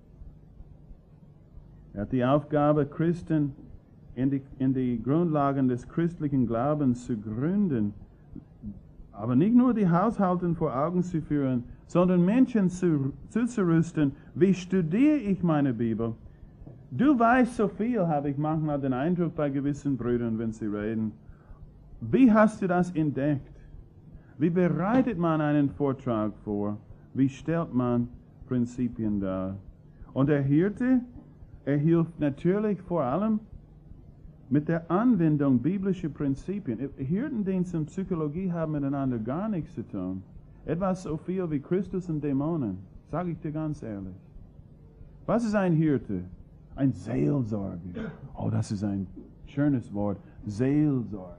hat die Aufgabe, Christen in die, in die Grundlagen des christlichen Glaubens zu gründen, aber nicht nur die Haushalten vor Augen zu führen, sondern Menschen zu, zuzurüsten, wie studiere ich meine Bibel? Du weißt so viel, habe ich manchmal den Eindruck bei gewissen Brüdern, wenn sie reden. Wie hast du das entdeckt? Wie bereitet man einen Vortrag vor? Wie stellt man Prinzipien dar? Und der Hirte, er hilft natürlich vor allem mit der Anwendung biblischer Prinzipien. Hirtendienst und Psychologie haben miteinander gar nichts zu tun. Etwas so viel wie Christus und Dämonen, sage ich dir ganz ehrlich. Was ist ein Hirte? Ein Seelsorger. Oh, das ist ein schönes Wort. Seelsorger.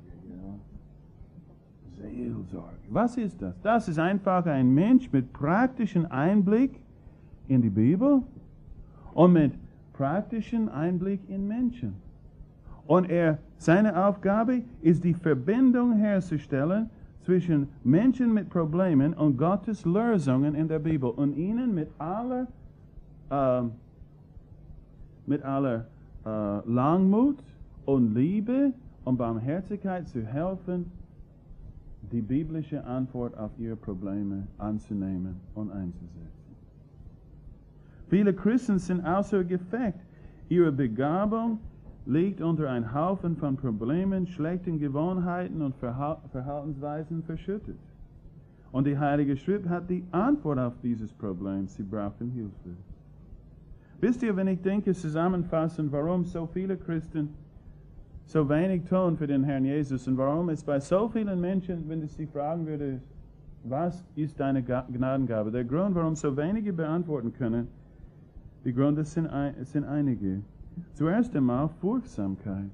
Ja. Seelsorger. Was ist das? Das ist einfach ein Mensch mit praktischen Einblick in die Bibel und mit praktischen Einblick in Menschen. Und er, seine Aufgabe ist, die Verbindung herzustellen zwischen Menschen mit Problemen und Gottes Lösungen in der Bibel und ihnen mit aller, äh, mit aller äh, Langmut und Liebe und Barmherzigkeit zu helfen, die biblische Antwort auf ihre Probleme anzunehmen und einzusetzen. Viele Christen sind außer Gefecht. Ihre Begabung liegt unter einem Haufen von Problemen, schlechten Gewohnheiten und Verhal- Verhaltensweisen verschüttet. Und die Heilige Schrift hat die Antwort auf dieses Problem. Sie brauchen Hilfe. Wisst ihr, wenn ich denke, zusammenfassend, warum so viele Christen so wenig tun für den Herrn Jesus und warum es bei so vielen Menschen, wenn du sie fragen würdest, was ist deine Gnadengabe? Der Grund, warum so wenige beantworten können, die Gründe sind, ein, sind einige. Zuerst einmal Furchtsamkeit.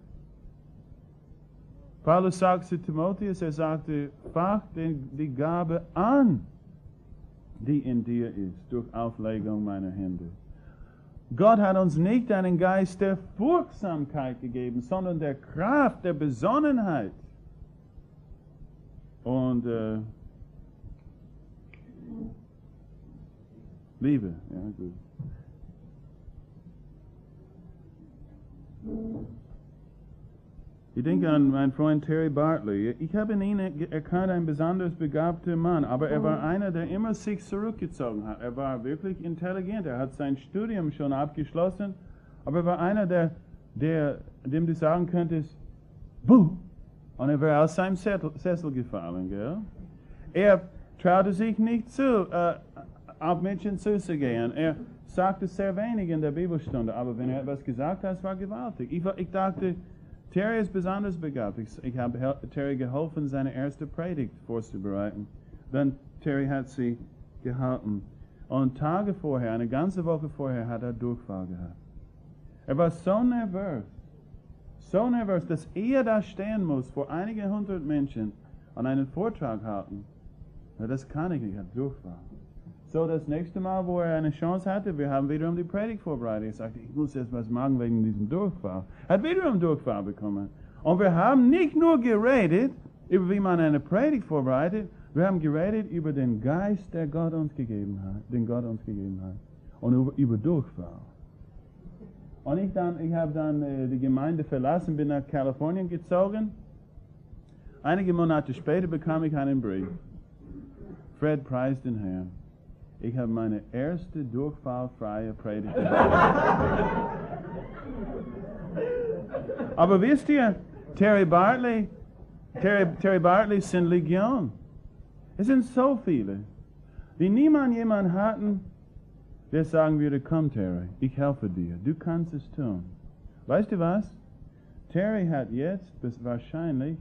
Paulus sagt zu Timotheus, er sagte, fach die Gabe an, die in dir ist, durch Auflegung meiner Hände. Gott hat uns nicht einen Geist der Furchtsamkeit gegeben, sondern der Kraft, der Besonnenheit. Und äh, Liebe, ja gut. Ich denke an meinen Freund Terry Bartley. Ich habe in ihm erkannt, ein besonders begabter Mann, aber er war einer, der immer sich zurückgezogen hat. Er war wirklich intelligent, er hat sein Studium schon abgeschlossen, aber er war einer, der, der dem du sagen könntest, buh, und er wäre aus seinem Sessel gefallen. Gell? Er traute sich nicht zu, äh, auf Menschen zuzugehen. Er sagte sehr wenig in der Bibelstunde, aber wenn er etwas gesagt hat, es war gewaltig. Ich, ich dachte, Terry ist besonders begabt. Ich, ich habe Terry geholfen, seine erste Predigt vorzubereiten. Dann Terry hat sie gehalten. Und Tage vorher, eine ganze Woche vorher, hat er Durchfall gehabt. Er war so nervös, so nervös, dass er da stehen muss vor einigen hundert Menschen und einen Vortrag halten. Na, das kann ich nicht, er hat Durchfall. So, das nächste Mal, wo er eine Chance hatte, wir haben wiederum die Predigt vorbereitet. Ich sagte, ich muss jetzt was machen wegen diesem Durchfall. Er hat wiederum Durchfall bekommen. Und wir haben nicht nur geredet, über wie man eine Predigt vorbereitet, wir haben geredet über den Geist, der Gott uns gegeben hat, den Gott uns gegeben hat. Und über, über Durchfall. Und ich, dann, ich habe dann äh, die Gemeinde verlassen, bin nach Kalifornien gezogen. Einige Monate später bekam ich einen Brief. Fred preist den Herrn. Ich habe meine erste durchfallfreie Predigt gehalten. Aber wisst ihr, Terry Bartley, Terry, Terry Bartley sind Legion. Es sind so viele, die niemand jemanden hatten, der sagen würde, komm Terry, ich helfe dir, du kannst es tun. Weißt du was? Terry hat jetzt bis wahrscheinlich,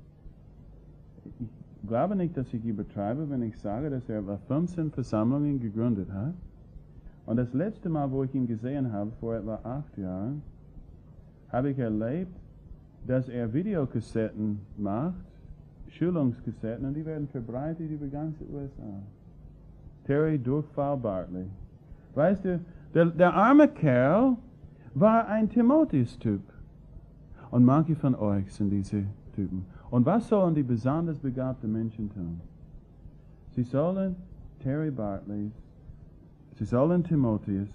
ich glaube nicht, dass ich übertreibe, wenn ich sage, dass er etwa fünfzehn Versammlungen gegründet hat. Und das letzte Mal, wo ich ihn gesehen habe, vor etwa acht Jahren, habe ich erlebt, dass er Videokassetten macht, Schulungskassetten, und die werden verbreitet über ganze U S A. Terry Durchfall Bartley. Weißt du, der, der arme Kerl war ein Timotheus-Typ. Und manche von euch sind diese Typen. Und was sollen die besonders begabten Menschen tun? Sie sollen Terry Bartley, sie sollen Timotheus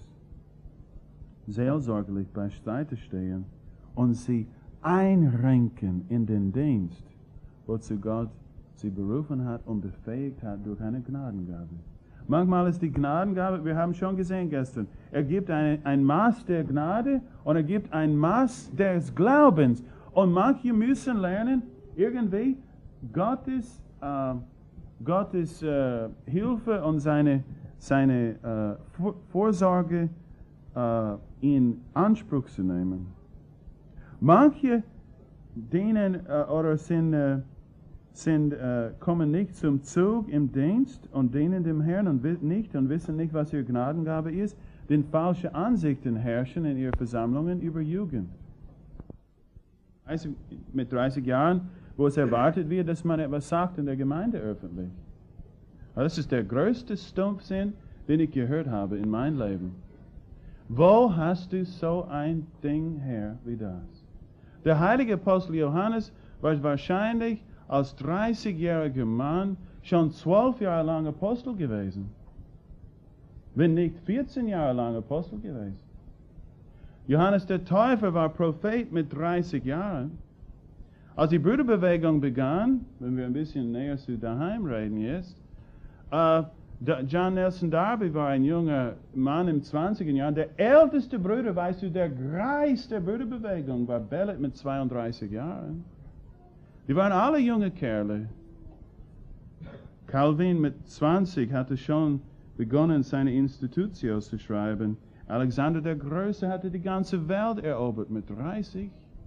seelsorglich beiseite stehen und sie einrenken in den Dienst, wozu Gott sie berufen hat und befähigt hat durch eine Gnadengabe. Manchmal ist die Gnadengabe, wir haben schon gesehen gestern, er gibt eine, ein Maß der Gnade und er gibt ein Maß des Glaubens. Und manche müssen lernen, irgendwie Gottes, äh, Gottes äh, Hilfe und seine, seine äh, Vorsorge äh, in Anspruch zu nehmen. Manche denen äh, oder sind, äh, sind, äh, kommen nicht zum Zug im Dienst und dienen dem Herrn und nicht und wissen nicht, was ihre Gnadengabe ist, denn falsche Ansichten herrschen in ihren Versammlungen über Jugend. Also mit dreißig Jahren, wo es erwartet wird, dass man etwas sagt in der Gemeinde öffentlich. Das ist der größte Stumpfsinn, den ich gehört habe in meinem Leben. Wo hast du so ein Ding her wie das? Der heilige Apostel Johannes war wahrscheinlich als dreißigjähriger Mann schon zwölf Jahre lang Apostel gewesen. Wenn nicht vierzehn Jahre lang Apostel gewesen. Johannes der Täufer war Prophet mit dreißig Jahren. Als die Brüderbewegung begann, wenn wir ein bisschen näher zu daheim reden jetzt, uh, John Nelson Darby war ein junger Mann im zwanziger Jahren. Der älteste Bruder, weißt du, der Greis der Brüderbewegung war Bellet mit zweiunddreißig Jahren. Die waren alle junge Kerle. Calvin mit zwanzig hatte schon begonnen, seine Institutio zu schreiben. Alexander der Große hatte die ganze Welt erobert mit dreißig.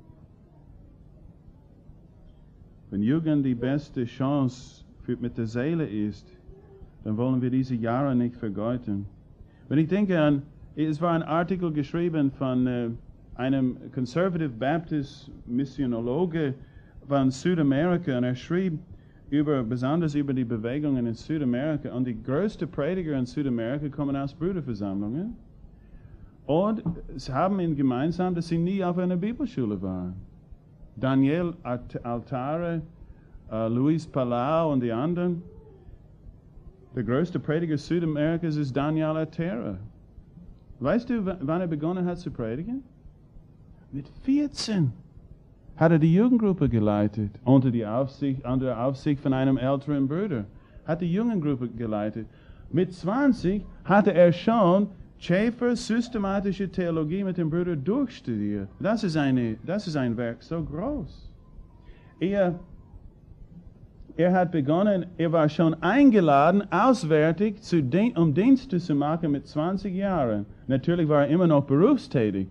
Wenn Jugend die beste Chance für, mit der Seele ist, dann wollen wir diese Jahre nicht vergeuden. Wenn ich denke an, es war ein Artikel geschrieben von äh, einem Conservative Baptist Missionologe von Südamerika und er schrieb über, besonders über die Bewegungen in Südamerika und die größten Prediger in Südamerika kommen aus Brüderversammlungen und sie haben ihn gemeinsam, dass sie nie auf einer Bibelschule waren. Daniel Altare, uh, Luis Palau und die anderen. Der größte Prediger Südamerikas ist Daniel Altare. Weißt du, wann er begonnen hat zu predigen? Mit vierzehn hat er die Jugendgruppe geleitet, unter, die Aufsicht, unter der Aufsicht von einem älteren Bruder. Hat die Jugendgruppe geleitet. Mit zwanzig hatte er schon Schäfers systematische Theologie mit dem Bruder durchstudiert. Das ist, eine, das ist ein Werk so groß. Er, er hat begonnen, er war schon eingeladen, auswärtig, zu den, um Dienste zu machen mit zwanzig Jahren. Natürlich war er immer noch berufstätig.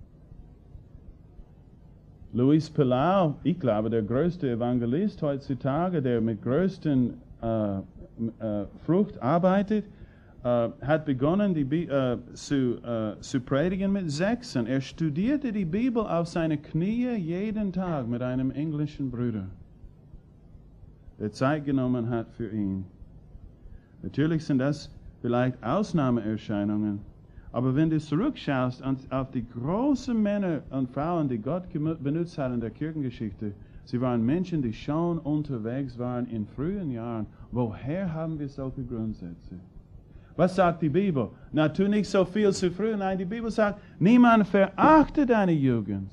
Luis Palau, ich glaube, der größte Evangelist heutzutage, der mit größten äh, äh, Frucht arbeitet, Uh, hat begonnen, die Bi uh, zu, uh, zu predigen mit sechzehn. Er studierte die Bibel auf seine Knie jeden Tag mit einem englischen Bruder, der Zeit genommen hat für ihn. Natürlich sind das vielleicht Ausnahmeerscheinungen, aber wenn du zurückschaust auf die großen Männer und Frauen, die Gott benutzt hat in der Kirchengeschichte, sie waren Menschen, die schon unterwegs waren in frühen Jahren. Woher haben wir solche Grundsätze? Was sagt die Bibel? Na, tu nicht so viel zu früh. Nein, die Bibel sagt, niemand verachte deine Jugend.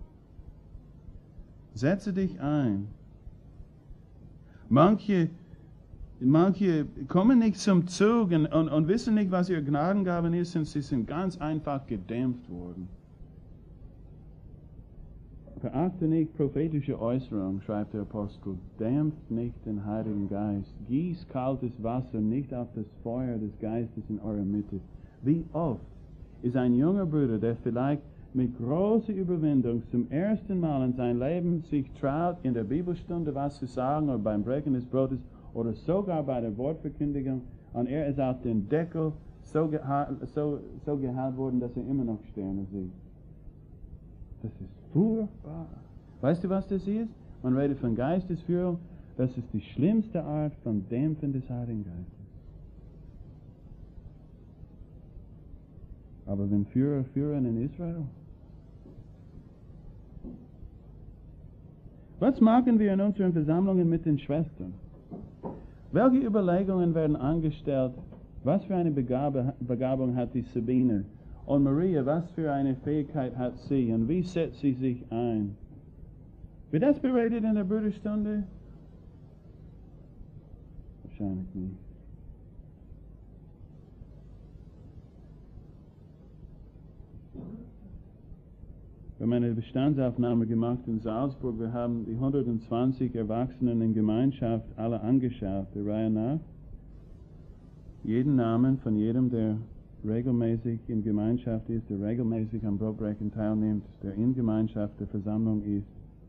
Setze dich ein. Manche, manche kommen nicht zum Zug und, und, und wissen nicht, was ihre Gnadengaben ist, und sie sind ganz einfach gedämpft worden. Verachte nicht prophetische Äußerungen, schreibt der Apostel. Dämpft nicht den Heiligen Geist. Gieß kaltes Wasser nicht auf das Feuer des Geistes in eurer Mitte. Wie oft ist ein junger Bruder, der vielleicht mit großer Überwindung zum ersten Mal in seinem Leben sich traut, in der Bibelstunde was zu sagen oder beim Brechen des Brotes oder sogar bei der Wortverkündigung, und er ist auf den Deckel so, geha so, so gehauen worden, dass er immer noch Sterne sieht. Das ist furchtbar. Weißt du, was das ist? Man redet von Geistesführung. Das ist die schlimmste Art von Dämpfen des Heiligen Geistes. Aber wenn Führer führen in Israel, was machen wir in unseren Versammlungen mit den Schwestern? Welche Überlegungen werden angestellt? Was für eine Begabe, Begabung hat die Sabine? Und Maria, was für eine Fähigkeit hat sie? Und wie setzt sie sich ein? Wird das beredet in der Brüderstunde? Wahrscheinlich nicht. Wir haben eine Bestandsaufnahme gemacht in Salzburg. Wir haben die hundertzwanzig Erwachsenen in Gemeinschaft alle angeschaut, der Reihe nach. Jeden Namen von jedem, der regelmäßig in Gemeinschaft ist, der regelmäßig am Brotbrechen teilnimmt, der in Gemeinschaft der Versammlung ist.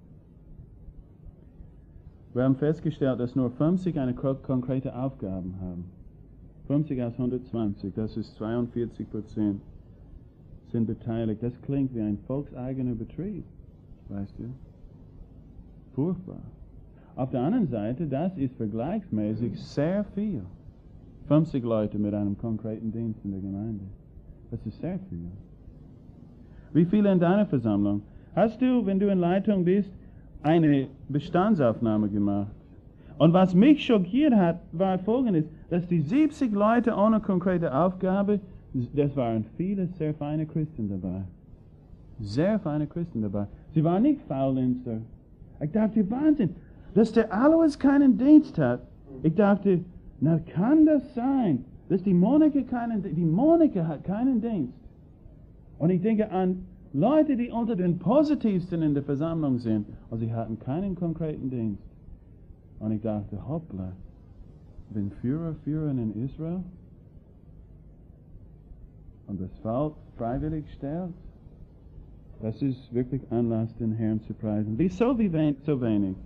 Wir haben festgestellt, dass nur fünfzig eine konkrete Aufgabe haben. fünfzig aus hundertzwanzig, das ist zweiundvierzig Prozent. Sind beteiligt. Das klingt wie ein volkseigener Betrieb, weißt du? Furchtbar. Auf der anderen Seite, das ist vergleichsmäßig sehr viel. fünfzig Leute mit einem konkreten Dienst in der Gemeinde. Das ist sehr viel. Wie viele in deiner Versammlung? Hast du, wenn du in Leitung bist, eine Bestandsaufnahme gemacht? Und was mich schockiert hat, war Folgendes, dass die siebzig Leute ohne konkrete Aufgabe, das waren viele sehr feine Christen dabei. Sehr feine Christen dabei. Sie waren nicht Faulenzer. Ich dachte, Wahnsinn, dass der Alois keinen Dienst hat. Ich dachte, na kann das sein, dass die Monika keinen Dienst, die Monika hat keinen Dienst. Und ich denke an Leute, die unter den Positivsten in der Versammlung sind, und sie hatten keinen konkreten Dienst. Und ich dachte, hoppla, wenn Führer führen in Israel, und das Volk freiwillig stellt, das ist wirklich Anlass, den Herrn zu preisen. Wieso wie wen, so wenig?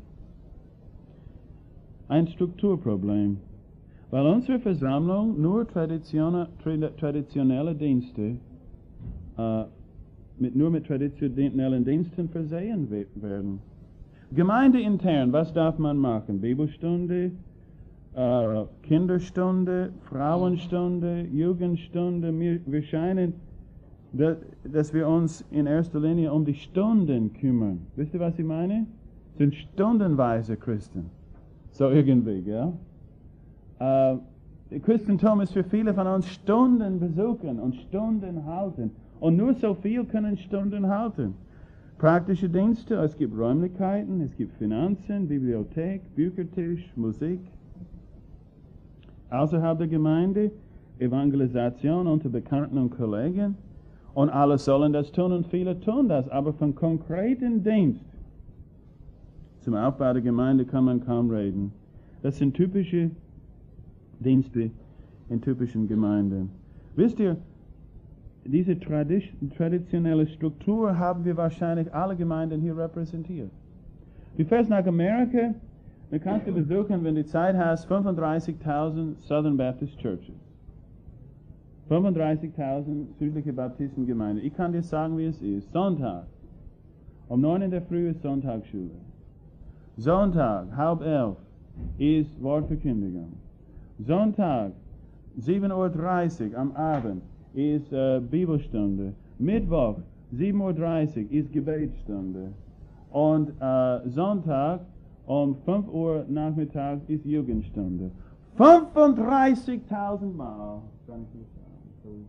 Ein Strukturproblem. Weil unsere Versammlung nur traditionelle, traditionelle Dienste, äh, mit, nur mit traditionellen Diensten versehen werden. Gemeindeintern, was darf man machen? Bibelstunde, Uh, Kinderstunde, Frauenstunde, Jugendstunde. Wir, wir scheinen, dass, dass wir uns in erster Linie um die Stunden kümmern. Wisst ihr, was ich meine? Sind stundenweise Christen. So irgendwie, gell? Uh, Christentum ist für viele von uns Stunden besuchen und Stunden halten. Und nur so viel können Stunden halten. Praktische Dienste, es gibt Räumlichkeiten, es gibt Finanzen, Bibliothek, Büchertisch, Musik. Außerhalb der Gemeinde, Evangelisation unter Bekannten und Kollegen. Und alle sollen das tun und viele tun das. Aber von konkreten Dienst zum Aufbau der Gemeinde kann man kaum reden. Das sind typische Dienste in typischen Gemeinden. Wisst ihr, diese tradi- traditionelle Struktur haben wir wahrscheinlich alle Gemeinden hier repräsentiert. Du fährst nach Amerika, du kannst du besuchen, wenn du Zeit hast, fünfunddreißigtausend Southern Baptist Churches. fünfunddreißigtausend südliche Baptistengemeinden. Ich kann dir sagen, wie es ist. Sonntag, um neun in der Früh ist Sonntagsschule. Sonntag, halb elf, ist Wortverkündigung. Sonntag, sieben Uhr dreißig am Abend, ist äh, Bibelstunde. Mittwoch, sieben Uhr dreißig, ist Gebetsstunde. Und äh, Sonntag, um fünf Uhr nachmittags ist Jugendstunde. fünfunddreißigtausend Mal. Kann ich nicht sagen.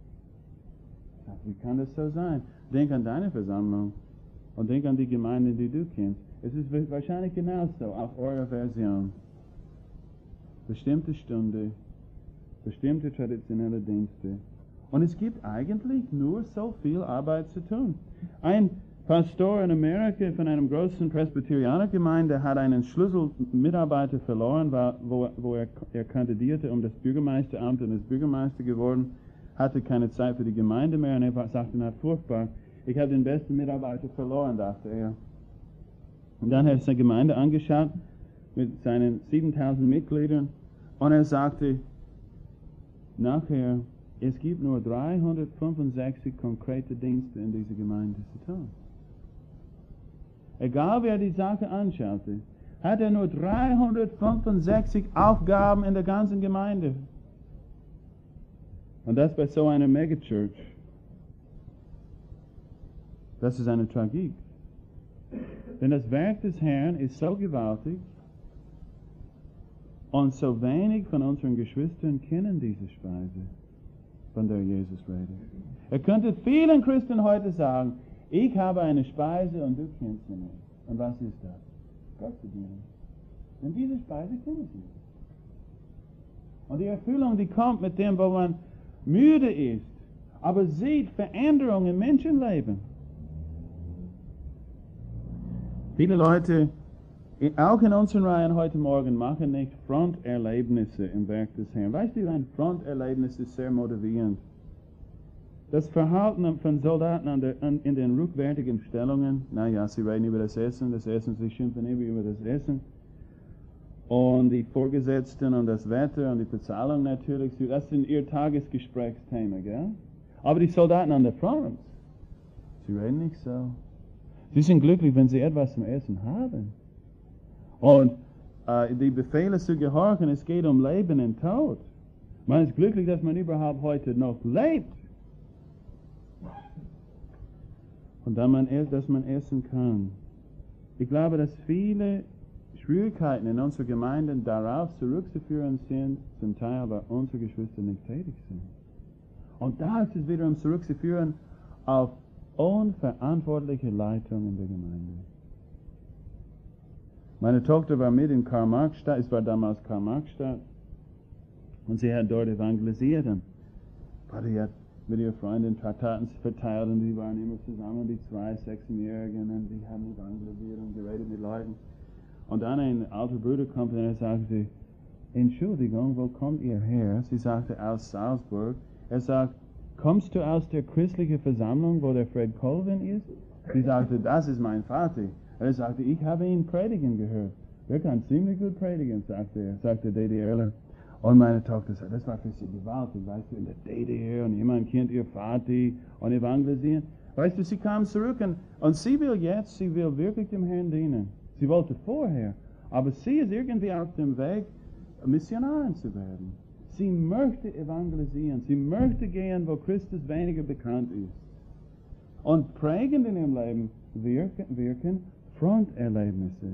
Wie kann das so sein? Denk an deine Versammlung und denk an die Gemeinde, die du kennst. Es ist wahrscheinlich genauso auf eurer Version. Bestimmte Stunde, bestimmte traditionelle Dienste. Und es gibt eigentlich nur so viel Arbeit zu tun. Ein Pastor in Amerika von einer großen Presbyterianergemeinde hat einen Schlüsselmitarbeiter verloren, wo, wo er, er kandidierte um das Bürgermeisteramt und ist Bürgermeister geworden, hatte keine Zeit für die Gemeinde mehr und er sagte, na furchtbar, ich habe den besten Mitarbeiter verloren, dachte er. Und dann hat er seine Gemeinde angeschaut mit seinen siebentausend Mitgliedern und er sagte, nachher, es gibt nur dreihundertfünfundsechzig konkrete Dienste in dieser Gemeinde zu tun. egal wer die Sache anschaute, hat er nur dreihundertfünfundsechzig Aufgaben in der ganzen Gemeinde. Und das bei so einer Megachurch. Das ist eine Tragik. Denn das Werk des Herrn ist so gewaltig und so wenig von unseren Geschwistern kennen diese Speise, von der Jesus redet. Er könnte vielen Christen heute sagen, ich habe eine Speise und du kennst sie nicht. Und was ist das? Gott zu dienen. Denn diese Speise kennen sie. Und die Erfüllung, die kommt mit dem, wo man müde ist, aber sieht Veränderungen im Menschenleben. Viele Leute, auch in unseren Reihen heute Morgen, machen nicht Fronterlebnisse im Werk des Herrn. Weißt du, ein Fronterlebnis ist sehr motivierend. Das Verhalten von Soldaten an der, an, in den rückwärtigen Stellungen, naja, sie reden über das Essen, das Essen, sie schimpfen immer über das Essen. Und die Vorgesetzten und das Wetter und die Bezahlung natürlich, das sind ihr Tagesgesprächsthema, gell? Aber die Soldaten an der Front, sie reden nicht so. Sie sind glücklich, wenn sie etwas zum Essen haben. Und äh, die Befehle zu gehorchen, es geht um Leben und Tod. Man ist glücklich, dass man überhaupt heute noch lebt. Und dann man, dass man essen kann. Ich glaube, dass viele Schwierigkeiten in unserer Gemeinde darauf zurückzuführen sind, zum Teil, weil unsere Geschwister nicht tätig sind. Und da ist es wiederum zurückzuführen auf unverantwortliche Leitung in der Gemeinde. Meine Tochter war mit in Karl-Marx-Stadt, es war damals Karl-Marx-Stadt, und sie hat dort evangelisiert. Und die hat mit ihrer Freundin Traktaten verteilt und die waren immer zusammen, die zwei Sechzehnjährigen, und die haben evangelisiert und geredet mit Leuten. Und dann ein alter Bruder kommt und er sagte, Entschuldigung, wo kommt ihr her? Sie sagte, aus Salzburg. Er sagt, kommst du aus der christlichen Versammlung, wo der Fred Colvin ist? Sie sagte, das ist mein Vater. Er sagte, ich habe ihn predigen gehört. Der kann ziemlich gut predigen, sagte er, sagte DDRler. Und meine Tochter sagte, das war für sie gewaltig, weißt du, in der D D R und jemand kennt ihr Vater und evangelisieren. Weißt du, sie kam zurück und, und sie will jetzt, sie will wirklich dem Herrn dienen. Sie wollte vorher, aber sie ist irgendwie auf dem Weg, Missionarin zu werden. Sie möchte evangelisieren, sie möchte gehen, wo Christus weniger bekannt ist. Und prägend in ihrem Leben wirken, wirken Fronterlebnisse.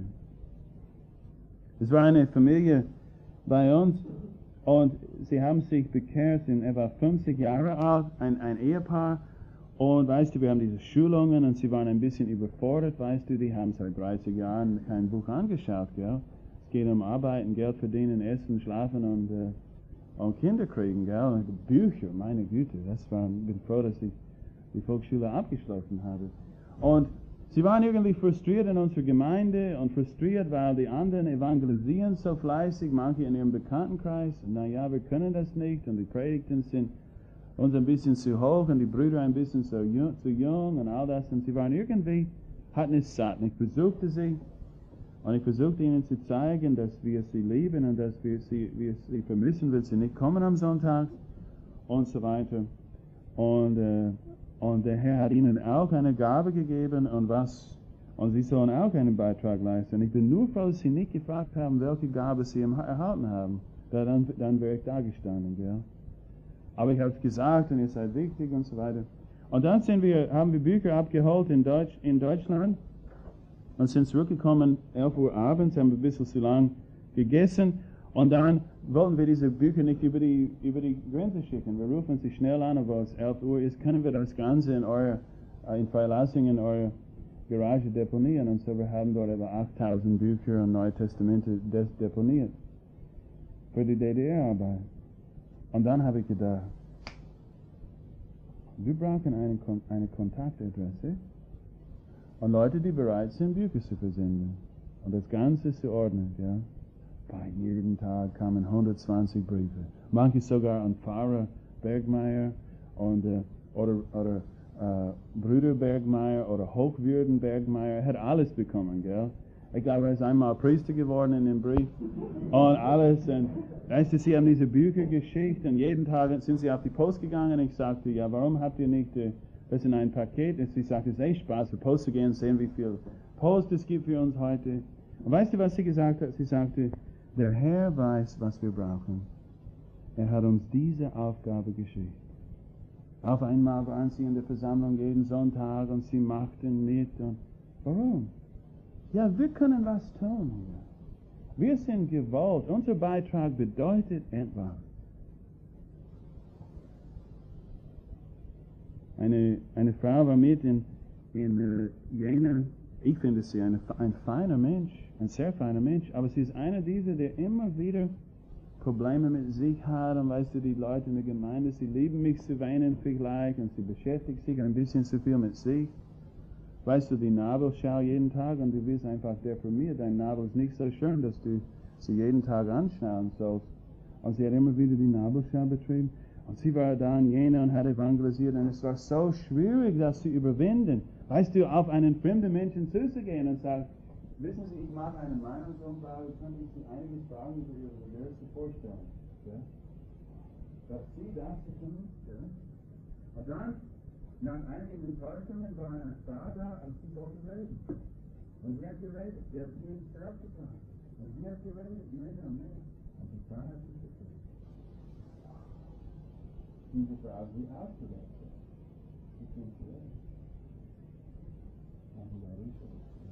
Es war eine Familie bei uns und sie haben sich bekehrt, sind etwa fünfzig Jahre alt, ein, ein Ehepaar. Und weißt du, wir haben diese Schulungen und sie waren ein bisschen überfordert, weißt du, die haben seit dreißig Jahren kein Buch angeschaut, gell? Es geht um Arbeiten, Geld verdienen, Essen, Schlafen und, äh, und Kinder kriegen, gell? Und Bücher, meine Güte, das war, ich bin froh, dass ich die Volksschule abgeschlossen habe. Und sie waren irgendwie frustriert in unserer Gemeinde und frustriert, weil die anderen evangelisieren so fleißig, manche in ihrem Bekanntenkreis. Naja, wir können das nicht und die Predigten sind uns ein bisschen zu hoch und die Brüder ein bisschen zu jung, zu jung und all das. Und sie waren irgendwie, hatten es satt. Und ich besuchte sie und ich versuchte ihnen zu zeigen, dass wir sie lieben und dass wir sie, wir sie vermissen, wenn sie nicht kommen am Sonntag und so weiter. Und, äh, und der Herr hat ihnen auch eine Gabe gegeben und was, und sie sollen auch einen Beitrag leisten. Ich bin nur froh, dass sie nicht gefragt haben, welche Gabe sie erhalten haben. Da, dann, dann wäre ich da gestanden, gell? Aber ich habe es gesagt und ihr seid wichtig und so weiter. Und dann sind wir, haben wir Bücher abgeholt in, Deutsch, in Deutschland und sind zurückgekommen, elf Uhr abends, haben wir ein bisschen zu lang gegessen und dann wollten wir diese Bücher nicht über die, über die Grenze schicken. Wir rufen sie schnell an, obwohl es elf Uhr ist, können wir das Ganze in euer, in Freilassing in eure Garage deponieren. Und so wir haben dort etwa achttausend Bücher und Neue Testamente deponiert für die D D R-Arbeit. Und dann habe ich gedacht, wir brauchen eine, eine Kontaktadresse und Leute, die bereit sind, Bücher zu versenden. Und das Ganze zu ordnen, ja. Bei jedem Tag kamen hundertzwanzig Briefe. Manche sogar an Pfarrer Bergmeier und, äh, oder, oder äh, Brüder Bergmeier oder Hochwürden Bergmeier. Er hat alles bekommen, gell. Ich glaube, er ist einmal Priester geworden in dem Brief und alles. Und weißt du, sie haben diese Bücher geschickt und jeden Tag sind sie auf die Post gegangen. Ich sagte, ja, warum habt ihr nicht äh, das in ein Paket? Und sie sagte, es ist echt Spaß, zur Post zu gehen und sehen, wie viele Post es gibt für uns heute. Und weißt du, was sie gesagt hat? Sie sagte, der Herr weiß, was wir brauchen. Er hat uns diese Aufgabe geschickt. Auf einmal waren sie in der Versammlung jeden Sonntag und sie machten mit. Und warum? Ja, wir können was tun hier. Wir sind gewollt. Unser Beitrag bedeutet etwas. Eine, eine Frau war mit in, in uh, Jena. Ich finde sie eine, ein feiner Mensch, ein sehr feiner Mensch, aber sie ist einer dieser, der immer wieder Probleme mit sich hat. Und weißt du, die Leute in der Gemeinde, sie lieben mich zu weinen vielleicht und sie beschäftigt sich ein bisschen zu viel mit sich. Weißt du, die Nabelschau jeden Tag und du wirst einfach deprimiert. Dein Nabel ist nicht so schön, dass du sie jeden Tag anschauen sollst. Und sie hat immer wieder die Nabelschau betrieben. Und sie war da in Jena und hat evangelisiert und es war so schwierig, das zu überwinden. Weißt du, auf einen fremden Menschen zuzugehen und sagen, wissen Sie, ich mache eine Meinungsumfrage, könnte ich Sie einiges fragen über Ihre religiöse Vorstellung. Ja? Dass Sie das tun, ja? Und dann, nach einigen Enttäuschungen, war eine Frau da und sie wollte reden. Und sie hat geredet, sie hat mir nicht aufgetan. Und sie hat geredet, mehr und mehr. Und die Frau hat sich gefühlt. Diese Frau, sie ausgewechselt. Sie sind geredet. Und sie war richtig.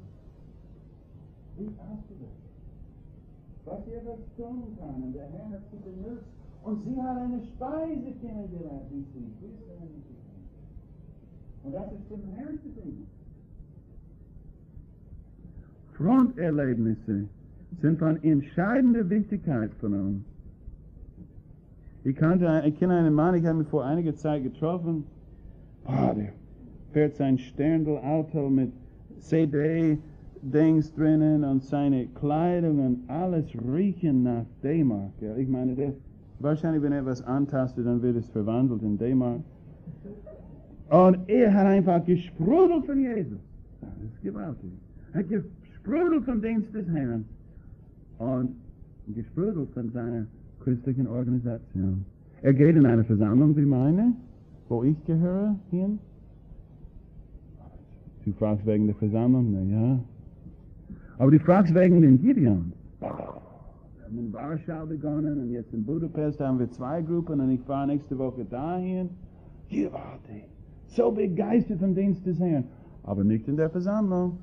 Sie ausgewechselt. Was sie etwas tun kann, und der Herr hat sie benutzt. Und sie hat eine Speise kennengelernt, die sie nicht. Und das ist zum Herrn zu bringen. Fronterlebnisse sind von entscheidender Wichtigkeit von uns. Ich, kannte, ich kenne einen Mann, ich habe ihn vor einiger Zeit getroffen. Oh, der fährt sein Sterndl-Auto mit C D-Dings drinnen und seine Kleidung und alles riechen nach D-Mark. Ja, ich meine, der, wahrscheinlich wenn er etwas antastet, dann wird es verwandelt in D-Mark. Und er hat einfach gesprudelt von Jesus. Das ist gewaltig. Er hat gesprudelt vom Dienst des Herrn. Und gesprudelt von seiner christlichen Organisation. Er geht in eine Versammlung wie meine, wo ich gehöre, hin. Du fragst wegen der Versammlung? Na ja. Aber du fragst wegen den Gideon. Wir haben in Warschau begonnen und jetzt in Budapest haben wir zwei Gruppen und ich fahre nächste Woche dahin. Gewaltig. So begeistert vom Dienst des Herrn, aber nicht in der Versammlung.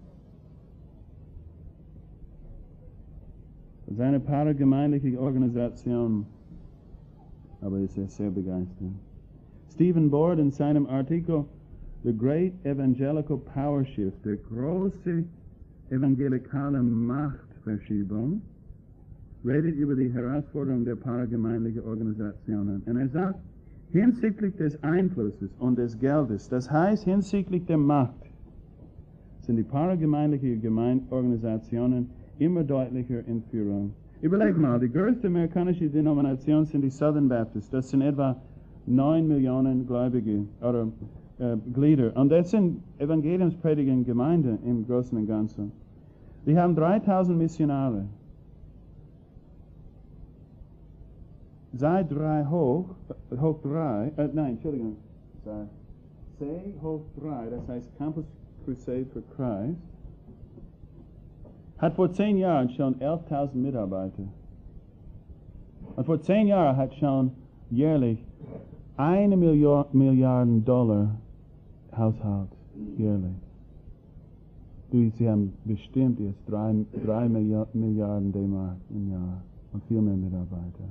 Das ist eine paragemeindliche Organisation, aber ist er sehr begeistert. Stephen Board in seinem Artikel The Great Evangelical Power Shift, der große evangelikale Machtverschiebung, redet über die Herausforderung der paragemeindlichen Organisationen. Und er sagt, hinsichtlich des Einflusses und des Geldes, das heißt hinsichtlich der Macht, sind die paragemeindlichen Gemeinorganisationen immer deutlicher in Führung. Überleg mal, die größte amerikanische Denomination sind die Southern Baptists. Das sind etwa neun Millionen Gläubige oder äh, Glieder. Und das sind evangeliumspredigende Gemeinden im Großen und Ganzen. Die haben dreitausend Missionare. Sei drei hoch, hoch drei, äh, nein, Entschuldigung, sei, sei hoch drei, das heißt Campus Crusade for Christ, hat vor zehn Jahren schon elftausend Mitarbeiter. Und vor zehn Jahren hat schon jährlich eine Milliarde Dollar Haushalt, jährlich. Du, sie haben bestimmt jetzt drei, drei Milliarden D-Mark im Jahr und viel mehr Mitarbeiter.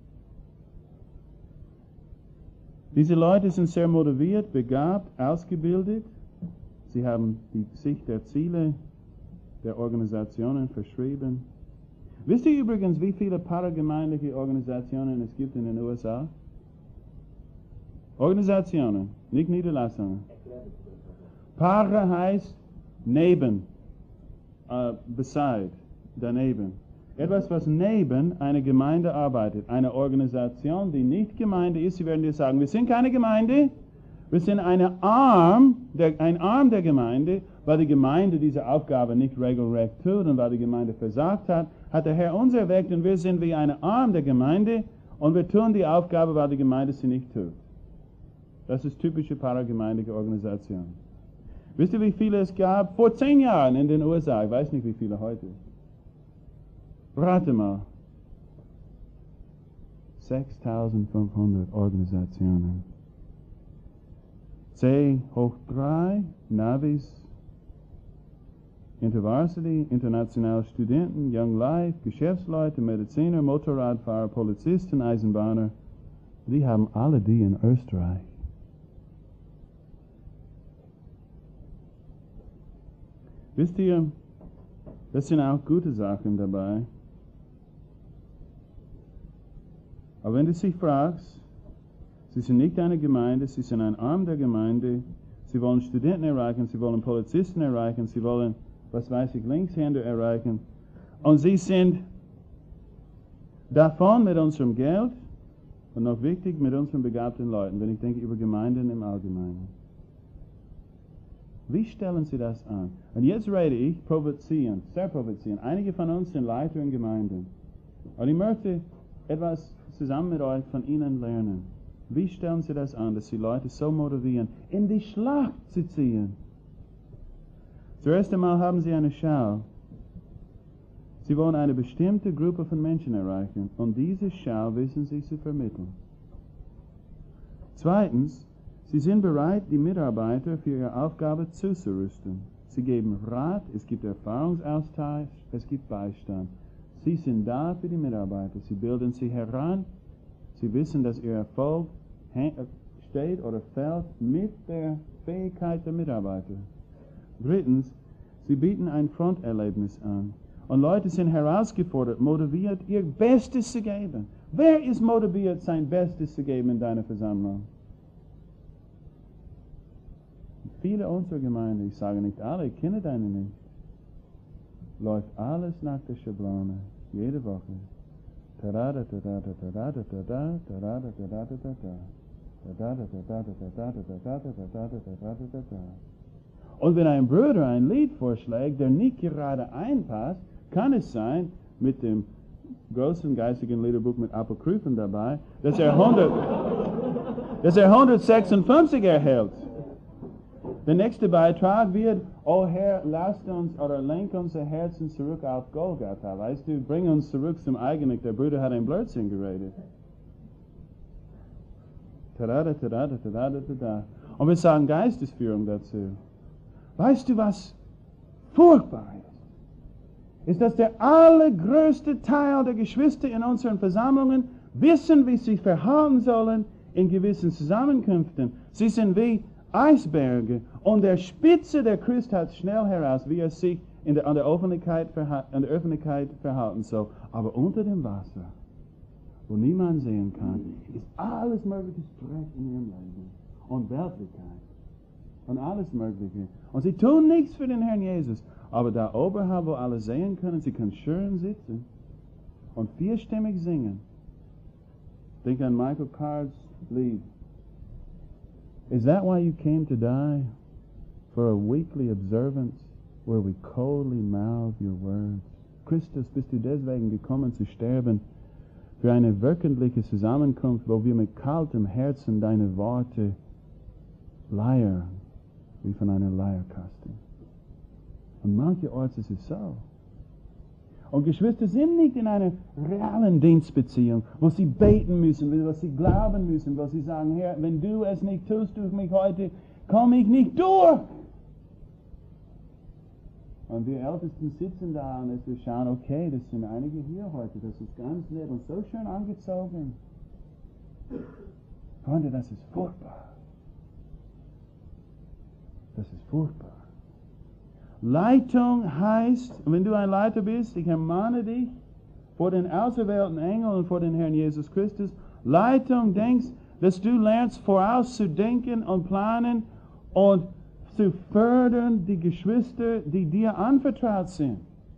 Diese Leute sind sehr motiviert, begabt, ausgebildet. Sie haben die Sicht der Ziele der Organisationen verschrieben. Wisst ihr übrigens, wie viele paragemeindliche Organisationen es gibt in den U S A? Organisationen, nicht Niederlassungen. Para heißt neben, uh, beside, daneben. Etwas, was neben einer Gemeinde arbeitet. Eine Organisation, die nicht Gemeinde ist. Sie werden dir sagen, wir sind keine Gemeinde. Wir sind eine Arm der, ein Arm der Gemeinde, weil die Gemeinde diese Aufgabe nicht regelrecht tut und weil die Gemeinde versagt hat, hat der Herr uns erweckt und wir sind wie eine Arm der Gemeinde und wir tun die Aufgabe, weil die Gemeinde sie nicht tut. Das ist typische paragemeindliche Organisation. Wisst ihr, wie viele es gab vor zehn Jahren in den U S A? Ich weiß nicht, wie viele heute. Rate mal. sechstausendfünfhundert Organisationen. C hoch drei, Navis, Intervarsity, internationale Studenten, Young Life, Geschäftsleute, Mediziner, Motorradfahrer, Polizisten, Eisenbahner. Die haben alle die in Österreich. Wisst ihr, das sind auch gute Sachen dabei. Aber wenn du dich fragst, sie sind nicht eine Gemeinde, sie sind ein Arm der Gemeinde, sie wollen Studenten erreichen, sie wollen Polizisten erreichen, sie wollen, was weiß ich, Linkshänder erreichen. Und sie sind davon mit unserem Geld und noch wichtig mit unseren begabten Leuten, wenn ich denke über Gemeinden im Allgemeinen. Wie stellen sie das an? Und jetzt rede ich provozieren, sehr provozieren. Einige von uns sind Leiter in Gemeinden. Und ich möchte etwas zusammen mit euch von ihnen lernen. Wie stellen sie das an, dass sie Leute so motivieren, in die Schlacht zu ziehen? Zuerst einmal haben sie eine Schau. Sie wollen eine bestimmte Gruppe von Menschen erreichen und diese Schau wissen sie zu vermitteln. Zweitens, sie sind bereit, die Mitarbeiter für ihre Aufgabe zuzurüsten. Sie geben Rat, es gibt Erfahrungsaustausch, es gibt Beistand. Sie sind da für die Mitarbeiter, sie bilden sie heran, sie wissen, dass ihr Erfolg steht oder fällt mit der Fähigkeit der Mitarbeiter. Drittens, sie bieten ein Fronterlebnis an. Und Leute sind herausgefordert, motiviert, ihr Bestes zu geben. Wer ist motiviert, sein Bestes zu geben in deiner Versammlung? Viele unserer Gemeinde, ich sage nicht alle, ich kenne deine nicht, läuft alles nach der Schablone, jede Woche. Und wenn ein Bruder ein Lied vorschlägt, der nicht gerade einpasst, kann es sein, mit dem großen geistigen Liederbuch mit Apokryphen dabei, dass er, hundert, dass er hundertsechsundfünfzig erhält. Der nächste Beitrag wird, oh Herr, lasst uns oder lenk unser Herzen zurück auf Golgatha. Weißt du, bring uns zurück zum Eigenig. Der Bruder hat ein Blödsinn geredet. Tada, tada, tada, tada. Und wir sagen Geistesführung dazu. Weißt du, was furchtbar ist? Ist, dass der allergrößte Teil der Geschwister in unseren Versammlungen wissen, wie sie verhalten sollen in gewissen Zusammenkünften. Sie sind wie Eisberge und der Spitze der Christ hat schnell heraus, wie er sich in der, an, der Öffentlichkeit an der Öffentlichkeit verhalten soll. Aber unter dem Wasser, wo niemand sehen kann, ist alles mögliche Dreck in ihrem Leben und Weltlichkeit und alles Mögliche. Und sie tun nichts für den Herrn Jesus. Aber da oberhalb, wo alle sehen können, sie können schön sitzen und vierstimmig singen. Think an Michael Card's Lied. Is that why you came to die? For a weekly observance where we coldly mouth your words? Christus, bist du deswegen gekommen zu sterben? Für eine wöchentliche Zusammenkunft, wo wir mit kaltem Herzen deine Worte leiern, wie von einer Leierkaste. Und mancherorts ist es so. Und Geschwister sind nicht in einer realen Dienstbeziehung, wo sie beten müssen, wo sie glauben müssen, wo sie sagen, Herr, wenn du es nicht tust durch mich heute, komme ich nicht durch. Und wir Ältesten sitzen da und wir schauen, okay, das sind einige hier heute, das ist ganz nett und so schön angezogen. Freunde, das ist furchtbar. Das ist furchtbar. Leitung heißt, wenn du ein Leiter bist, ich ermahne dich vor den auserwählten Engeln und vor den Herrn Jesus Christus, Leitung denkst, dass du lernst vorauszudenken und planen und zu fördern die Geschwister, die dir anvertraut sind.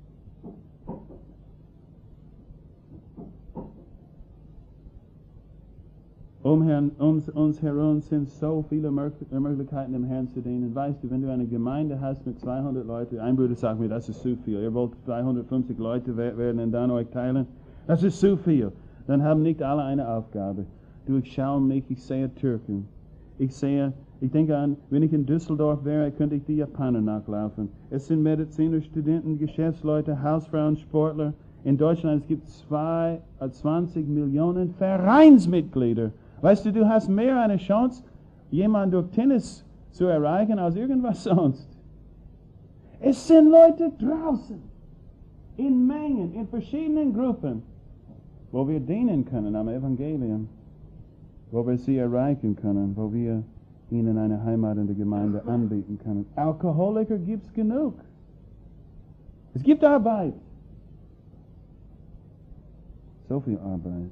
Um Herrn, uns, uns herum sind so viele Möglichkeiten, dem Herrn zu dienen. Weißt du, wenn du eine Gemeinde hast mit zweihundert Leuten, ein Bruder sagt mir, das ist zu viel. Ihr wollt zweihundertfünfzig Leute werden und dann euch teilen. Das ist zu viel. Dann haben nicht alle eine Aufgabe. Du, ich schaue mich, ich sehe Türken. Ich sehe, ich denke an, wenn ich in Düsseldorf wäre, könnte ich die Japaner nachlaufen. Es sind Mediziner, Studenten, Geschäftsleute, Hausfrauen, Sportler. In Deutschland es gibt zwei, zwanzig Millionen Vereinsmitglieder. Weißt du, du hast mehr eine Chance, jemanden durch Tennis zu erreichen, als irgendwas sonst. Es sind Leute draußen, in Mengen, in verschiedenen Gruppen, wo wir dienen können am Evangelium, wo wir sie erreichen können, wo wir ihnen eine Heimat in der Gemeinde anbieten können. Alkoholiker gibt es genug. Es gibt Arbeit. So viel Arbeit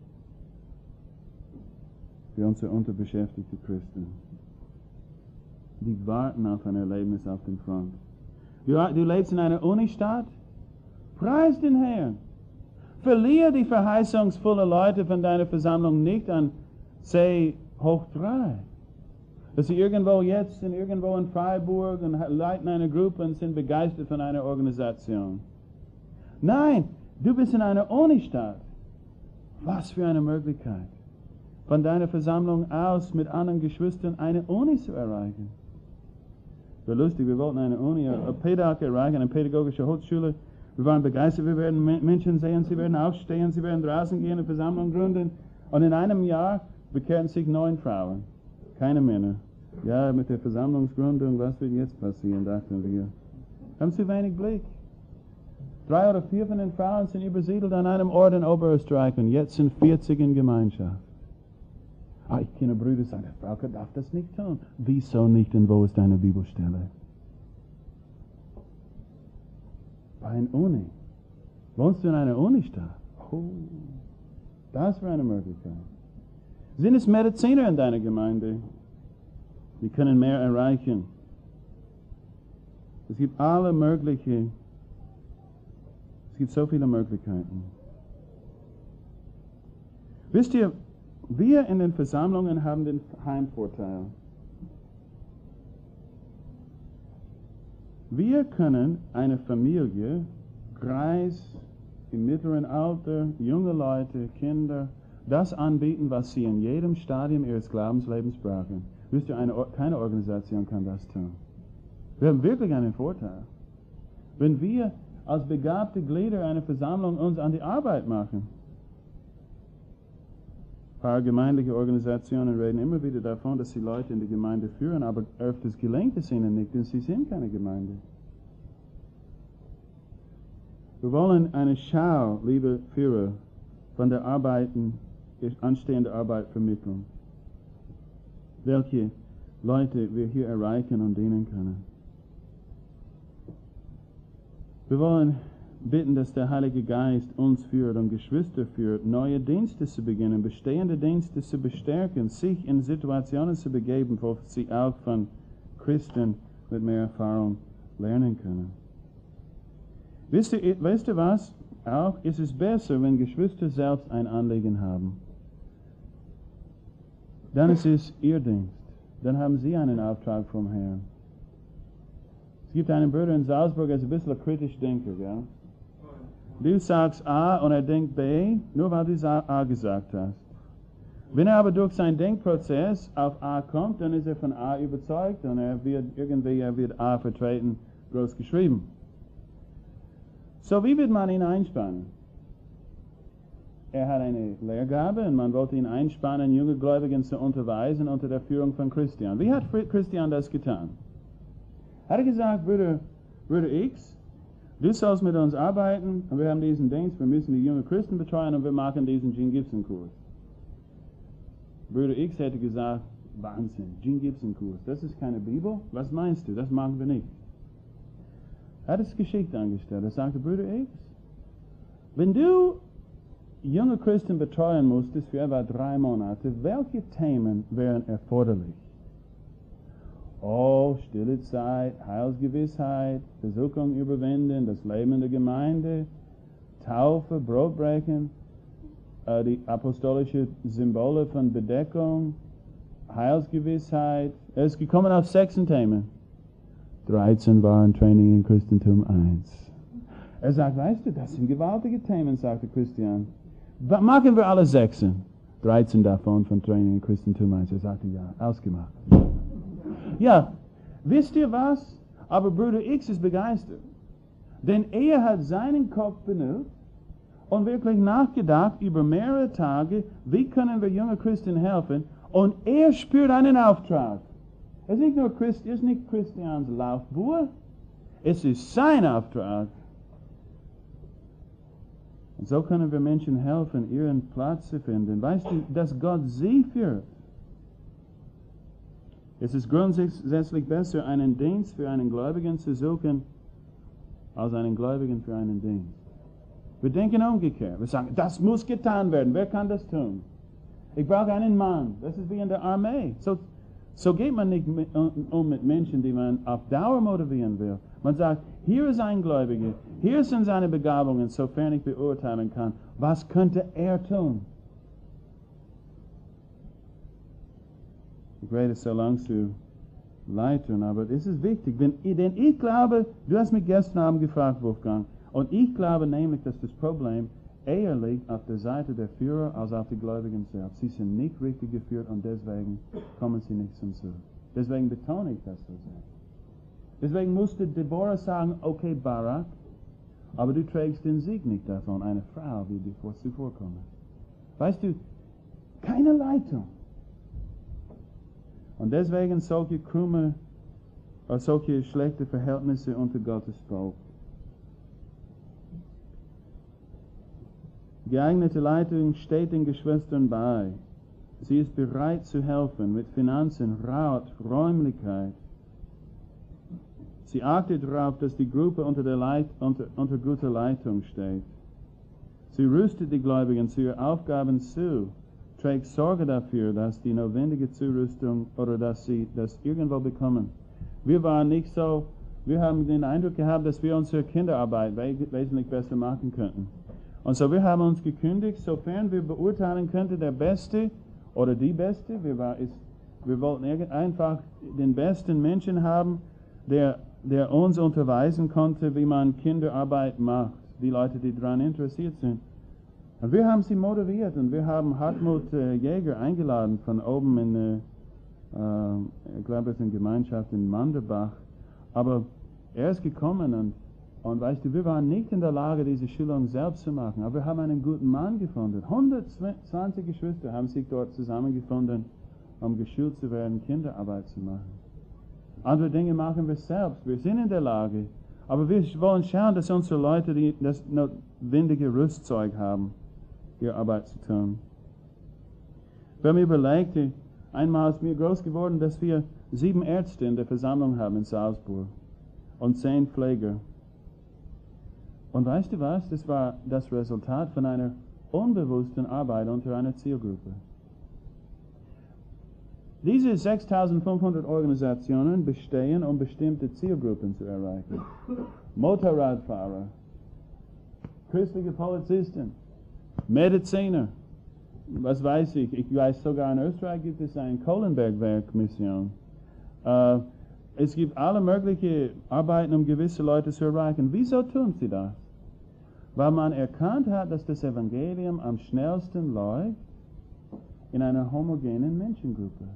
für unsere unterbeschäftigten Christen. Die warten auf ein Erlebnis auf dem Front. Du, du lebst in einer Unistadt? Preis den Herrn. Verliere die verheißungsvollen Leute von deiner Versammlung nicht an C hoch drei. Dass sie irgendwo jetzt sind, irgendwo in Freiburg und leiten eine Gruppe und sind begeistert von einer Organisation. Nein, du bist in einer Unistadt. Was für eine Möglichkeit, von deiner Versammlung aus mit anderen Geschwistern eine Uni zu erreichen. War lustig, wir wollten eine Uni, eine Pädagog erreichen, eine pädagogische Hochschule. Wir waren begeistert, wir werden Menschen sehen, sie werden aufstehen, sie werden draußen gehen, eine Versammlung gründen. Und in einem Jahr bekehren sich neun Frauen, keine Männer. Ja, mit der Versammlungsgründung, was wird jetzt passieren, dachten wir. Haben Sie wenig Blick? Drei oder vier von den Frauen sind übersiedelt an einem Ort in Oberösterreich und jetzt sind vierzig in Gemeinschaft. Ah, ich kenne Brüder, die sagen, Frau darf das nicht tun. Wieso nicht und wo ist deine Bibelstelle? Bei einer Uni. Wohnst du in einer Unistadt? Oh, das wäre eine Möglichkeit. Sind es Mediziner in deiner Gemeinde? Die können mehr erreichen. Es gibt alle möglichen, es gibt so viele Möglichkeiten. Wisst ihr, wir in den Versammlungen haben den Heimvorteil. Wir können eine Familie, Greis, im mittleren Alter, junge Leute, Kinder, das anbieten, was sie in jedem Stadium ihres Glaubenslebens brauchen. Wisst ihr, eine, keine Organisation kann das tun. Wir haben wirklich einen Vorteil. Wenn wir als begabte Glieder einer Versammlung uns an die Arbeit machen. Ein paar gemeindliche Organisationen reden immer wieder davon, dass sie Leute in die Gemeinde führen, aber öfters gelingt es ihnen nicht, denn sie sind keine Gemeinde. Wir wollen eine Schau, liebe Führer, von der Arbeiten, anstehende Arbeit vermitteln. Welche Leute wir hier erreichen und dienen können. Wir wollen bitten, dass der Heilige Geist uns führt und Geschwister führt, neue Dienste zu beginnen, bestehende Dienste zu bestärken, sich in Situationen zu begeben, wo sie auch von Christen mit mehr Erfahrung lernen können. Wisst ihr, weißt ihr was? Auch ist es besser, wenn Geschwister selbst ein Anliegen haben. Dann ist es ihr Dienst. Dann haben sie einen Auftrag vom Herrn. Es gibt einen Bruder in Salzburg, der ist ein bisschen kritisch Denker, gell? Du sagst A und er denkt B, nur weil du A gesagt hast. Wenn er aber durch seinen Denkprozess auf A kommt, dann ist er von A überzeugt und er wird irgendwie, er wird A vertreten, groß geschrieben. So, wie wird man ihn einspannen? Er hat eine Lehrgabe und man wollte ihn einspannen, junge Gläubigen zu unterweisen unter der Führung von Christian. Wie hat Christian das getan? Hat er gesagt, Bruder, Bruder X, du sollst mit uns arbeiten und wir haben diesen Dienst, wir müssen die jungen Christen betreuen und wir machen diesen Gene Gibson Kurs. Bruder X hätte gesagt, Wahnsinn, Gene Gibson Kurs, das ist keine Bibel? Was meinst du, das machen wir nicht. Er hat es geschickt angestellt. Er sagte, Bruder X, wenn du junge Christen betreuen musstest für etwa drei Monate, welche Themen wären erforderlich? Oh, stille Zeit, Heilsgewissheit, Versuchung überwinden, das Leben der Gemeinde, Taufe, Brotbrechen, äh, die apostolischen Symbole von Bedeckung, Heilsgewissheit. Er ist gekommen auf sechs Themen. dreizehn waren Training in Christentum eins. Er sagt, weißt du, das sind gewaltige Themen, sagte Christian. Machen wir alle sechsen. dreizehn davon von Training in Christentum. Er sagte, ja, ausgemacht. Ja, wisst ihr was? Aber Bruder X ist begeistert. Denn er hat seinen Kopf benutzt und wirklich nachgedacht über mehrere Tage, wie können wir junge Christen helfen, und er spürt einen Auftrag. Es ist nicht nur Christ, es ist nicht Christians Laufbuch, es ist sein Auftrag. Und so können wir Menschen helfen, ihren Platz zu finden. Weißt du, dass Gott sie führt? Es ist grundsätzlich besser, einen Dienst für einen Gläubigen zu suchen, als einen Gläubigen für einen Dienst. Wir denken umgekehrt. Wir sagen, das muss getan werden. Wer kann das tun? Ich brauche einen Mann. Das ist wie in der Armee. So, so geht man nicht mit, um mit Menschen, die man auf Dauer motivieren will. Man sagt, hier ist ein Gläubiger, hier sind seine Begabungen, sofern ich beurteilen kann. Was könnte er tun? Ich rede so lang zu Leitern, aber es ist wichtig, denn, denn ich glaube, du hast mich gestern Abend gefragt, Wolfgang, und ich glaube nämlich, dass das Problem eher liegt auf der Seite der Führer als auf die Gläubigen selbst. Sie sind nicht richtig geführt und deswegen kommen sie nicht zum Zug. Deswegen betone ich das so sehr. Deswegen musste Deborah sagen, okay Barak, aber du trägst den Sieg nicht davon, eine Frau, wie dir zuvorkommt. Weißt du, keine Leitung. Und deswegen solche krumme, oder solche schlechte Verhältnisse unter Gottes Volk. Geeignete Leitung steht den Geschwistern bei. Sie ist bereit zu helfen mit Finanzen, Rat, Räumlichkeit. Sie achtet darauf, dass die Gruppe unter, der Leit, unter, unter guter Leitung steht. Sie rüstet die Gläubigen zu ihren Aufgaben zu, trägt Sorge dafür, dass die notwendige Zurüstung oder dass sie das irgendwo bekommen. Wir waren nicht so, wir haben den Eindruck gehabt, dass wir unsere Kinderarbeit wesentlich besser machen könnten. Und so wir haben uns gekündigt, sofern wir beurteilen könnten, der Beste oder die Beste, wir, war, ist, wir wollten einfach den besten Menschen haben, der, der uns unterweisen konnte, wie man Kinderarbeit macht, die Leute, die daran interessiert sind. Und wir haben sie motiviert und wir haben Hartmut äh, Jäger eingeladen von oben in der, äh, ich glaube es ist eine Gemeinschaft in Manderbach. Aber er ist gekommen und, und weißt du, wir waren nicht in der Lage, diese Schulung selbst zu machen, aber wir haben einen guten Mann gefunden. hundertzwanzig Geschwister haben sich dort zusammengefunden, um geschult zu werden, Kinderarbeit zu machen. Andere Dinge machen wir selbst, wir sind in der Lage, aber wir wollen schauen, dass unsere Leute die, das notwendige Rüstzeug haben, ihre Arbeit zu tun. Wir haben überlegt, einmal ist mir groß geworden, dass wir sieben Ärzte in der Versammlung haben in Salzburg und zehn Pfleger. Und weißt du was? Das war das Resultat von einer unbewussten Arbeit unter einer Zielgruppe. Diese sechstausendfünfhundert Organisationen bestehen, um bestimmte Zielgruppen zu erreichen. Motorradfahrer, christliche Polizisten, Mediziner, was weiß ich, ich weiß sogar in Österreich gibt es eine Kohlenbergwerk-Mission. Äh, es gibt alle möglichen Arbeiten, um gewisse Leute zu erreichen. Wieso tun sie das? Weil man erkannt hat, dass das Evangelium am schnellsten läuft in einer homogenen Menschengruppe.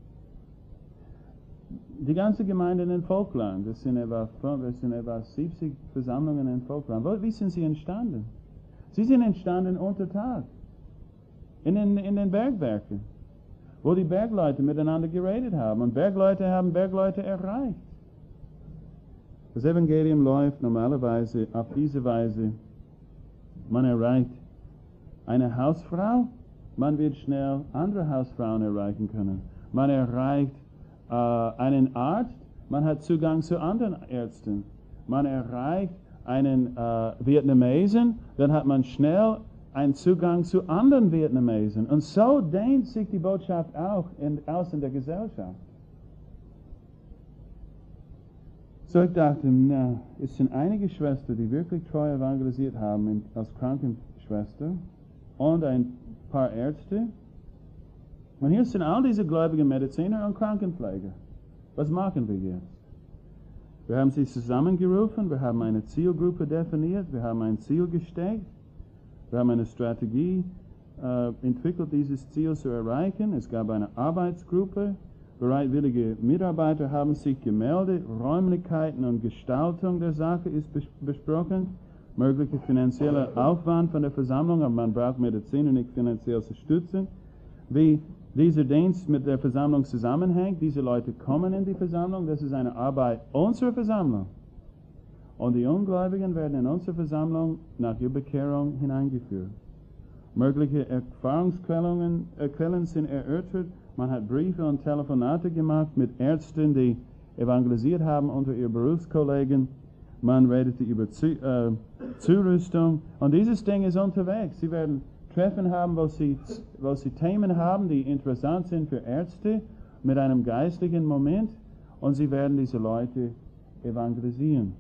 Die ganze Gemeinde in Falkland, das sind etwa, das sind etwa siebzig Versammlungen in Falkland. Wie sind sie entstanden? Sie sind entstanden unter Tag, in den, in den Bergwerken, wo die Bergleute miteinander geredet haben. Und Bergleute haben Bergleute erreicht. Das Evangelium läuft normalerweise auf diese Weise. Man erreicht eine Hausfrau, man wird schnell andere Hausfrauen erreichen können. Man erreicht äh, einen Arzt, man hat Zugang zu anderen Ärzten. Man erreicht einen äh, Vietnamesen, dann hat man schnell einen Zugang zu anderen Vietnamesen. Und so dehnt sich die Botschaft auch in, aus in der Gesellschaft. So ich dachte, na, es sind einige Schwestern, die wirklich treu evangelisiert haben in, als Krankenschwester und ein paar Ärzte. Und hier sind all diese gläubigen Mediziner und Krankenpfleger. Was machen wir jetzt? Wir haben sie zusammengerufen, wir haben eine Zielgruppe definiert, wir haben ein Ziel gesteckt, wir haben eine Strategie äh, entwickelt, dieses Ziel zu erreichen. Es gab eine Arbeitsgruppe. Bereitwillige Mitarbeiter haben sich gemeldet. Räumlichkeiten und Gestaltung der Sache ist bes besprochen. Möglicher finanzieller Aufwand von der Versammlung, aber man braucht Medizin und nicht finanziell zu stützen. Wie dieser Dienst mit der Versammlung zusammenhängt, diese Leute kommen in die Versammlung, das ist eine Arbeit unserer Versammlung. Und die Ungläubigen werden in unsere Versammlung nach ihrer Bekehrung hineingeführt. Mögliche Erfahrungsquellen äh, Quellen sind erörtert. Man hat Briefe und Telefonate gemacht mit Ärzten, die evangelisiert haben unter ihren Berufskollegen. Man redete über Zu, äh, Zurüstung. Und dieses Ding ist unterwegs. Sie werden Treffen haben, wo sie, wo sie Themen haben, die interessant sind für Ärzte, mit einem geistlichen Moment. Und sie werden diese Leute evangelisieren.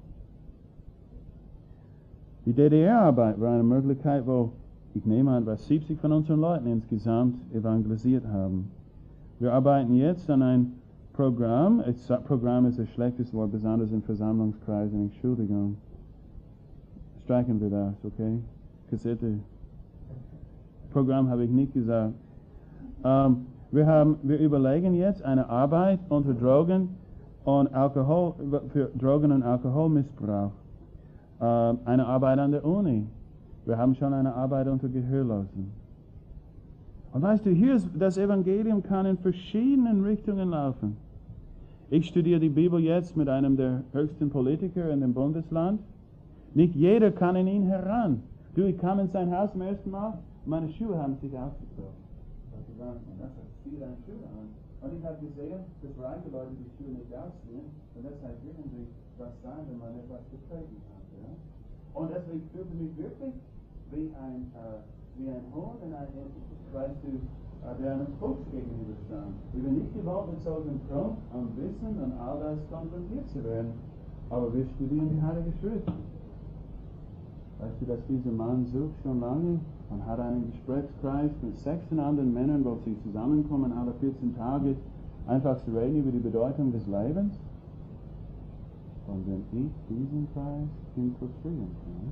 Die D D R-Arbeit war eine Möglichkeit, wo, ich nehme an, was siebzig von unseren Leuten insgesamt evangelisiert haben. Wir arbeiten jetzt an ein Programm. Ich sag, Programm ist ein schlechtes Wort, besonders in Versammlungskreisen. Entschuldigung. Streichen wir das, okay? Kassette. Programm habe ich nicht gesagt. Ähm, wir, haben, wir überlegen jetzt eine Arbeit unter Drogen und Alkohol, für Drogen- und Alkoholmissbrauch. Ähm, eine Arbeit an der Uni. Wir haben schon eine Arbeit unter Gehörlosen. Und weißt du, hier ist, das Evangelium kann in verschiedenen Richtungen laufen. Ich studiere die Bibel jetzt mit einem der höchsten Politiker in dem Bundesland. Nicht jeder kann in ihn heran. Du, ich kam in sein Haus zum ersten Mal, meine Schuhe haben sich ausgezogen. Das hat viel an Schuhe an. Und ich habe gesehen, dass reiche Leute die Schuhe nicht ausziehen. Und das heißt irgendwie was sein, wenn man etwas getreten hat. Ja? Und deswegen fühlte mich wirklich wie ein, äh, wie ein Hund, in ein, weißt du, äh, der einem Fuchs gegenüberstand. Ich bin nicht gewollt, mit solchen Trunk und Wissen und all das konfrontiert zu werden. Aber wir studieren die Heilige Schrift. Weißt du, dass dieser Mann sucht schon lange und hat einen Gesprächskreis mit sechzehn anderen Männern, wo sie zusammenkommen, alle vierzehn Tage, einfach zu reden über die Bedeutung des Lebens. Und wenn ich diesen Kreis infiltrieren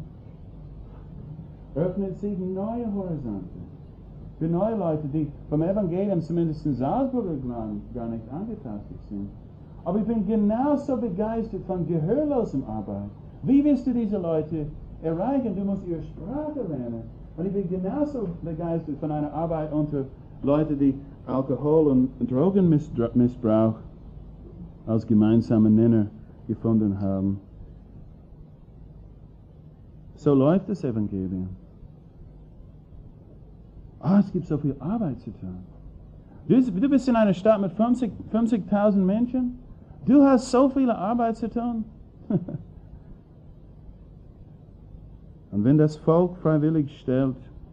kann, öffnet sich neue Horizonte. Für neue Leute, die vom Evangelium zumindest in Salzburger gar nicht angetastet sind. Aber ich bin genauso begeistert von gehörlosen Arbeit. Wie willst du diese Leute erreichen? Du musst ihre Sprache lernen. Und ich bin genauso begeistert von einer Arbeit unter Leuten, die Alkohol- und Drogenmissbrauch als gemeinsamen Nenner gefunden haben. So läuft das Evangelium. Ah, oh, es gibt so viel Arbeit zu tun. Du, du bist in einer Stadt mit fünfzigtausend Menschen. Du hast so viel Arbeit zu tun. Und wenn das Volk freiwillig stellt,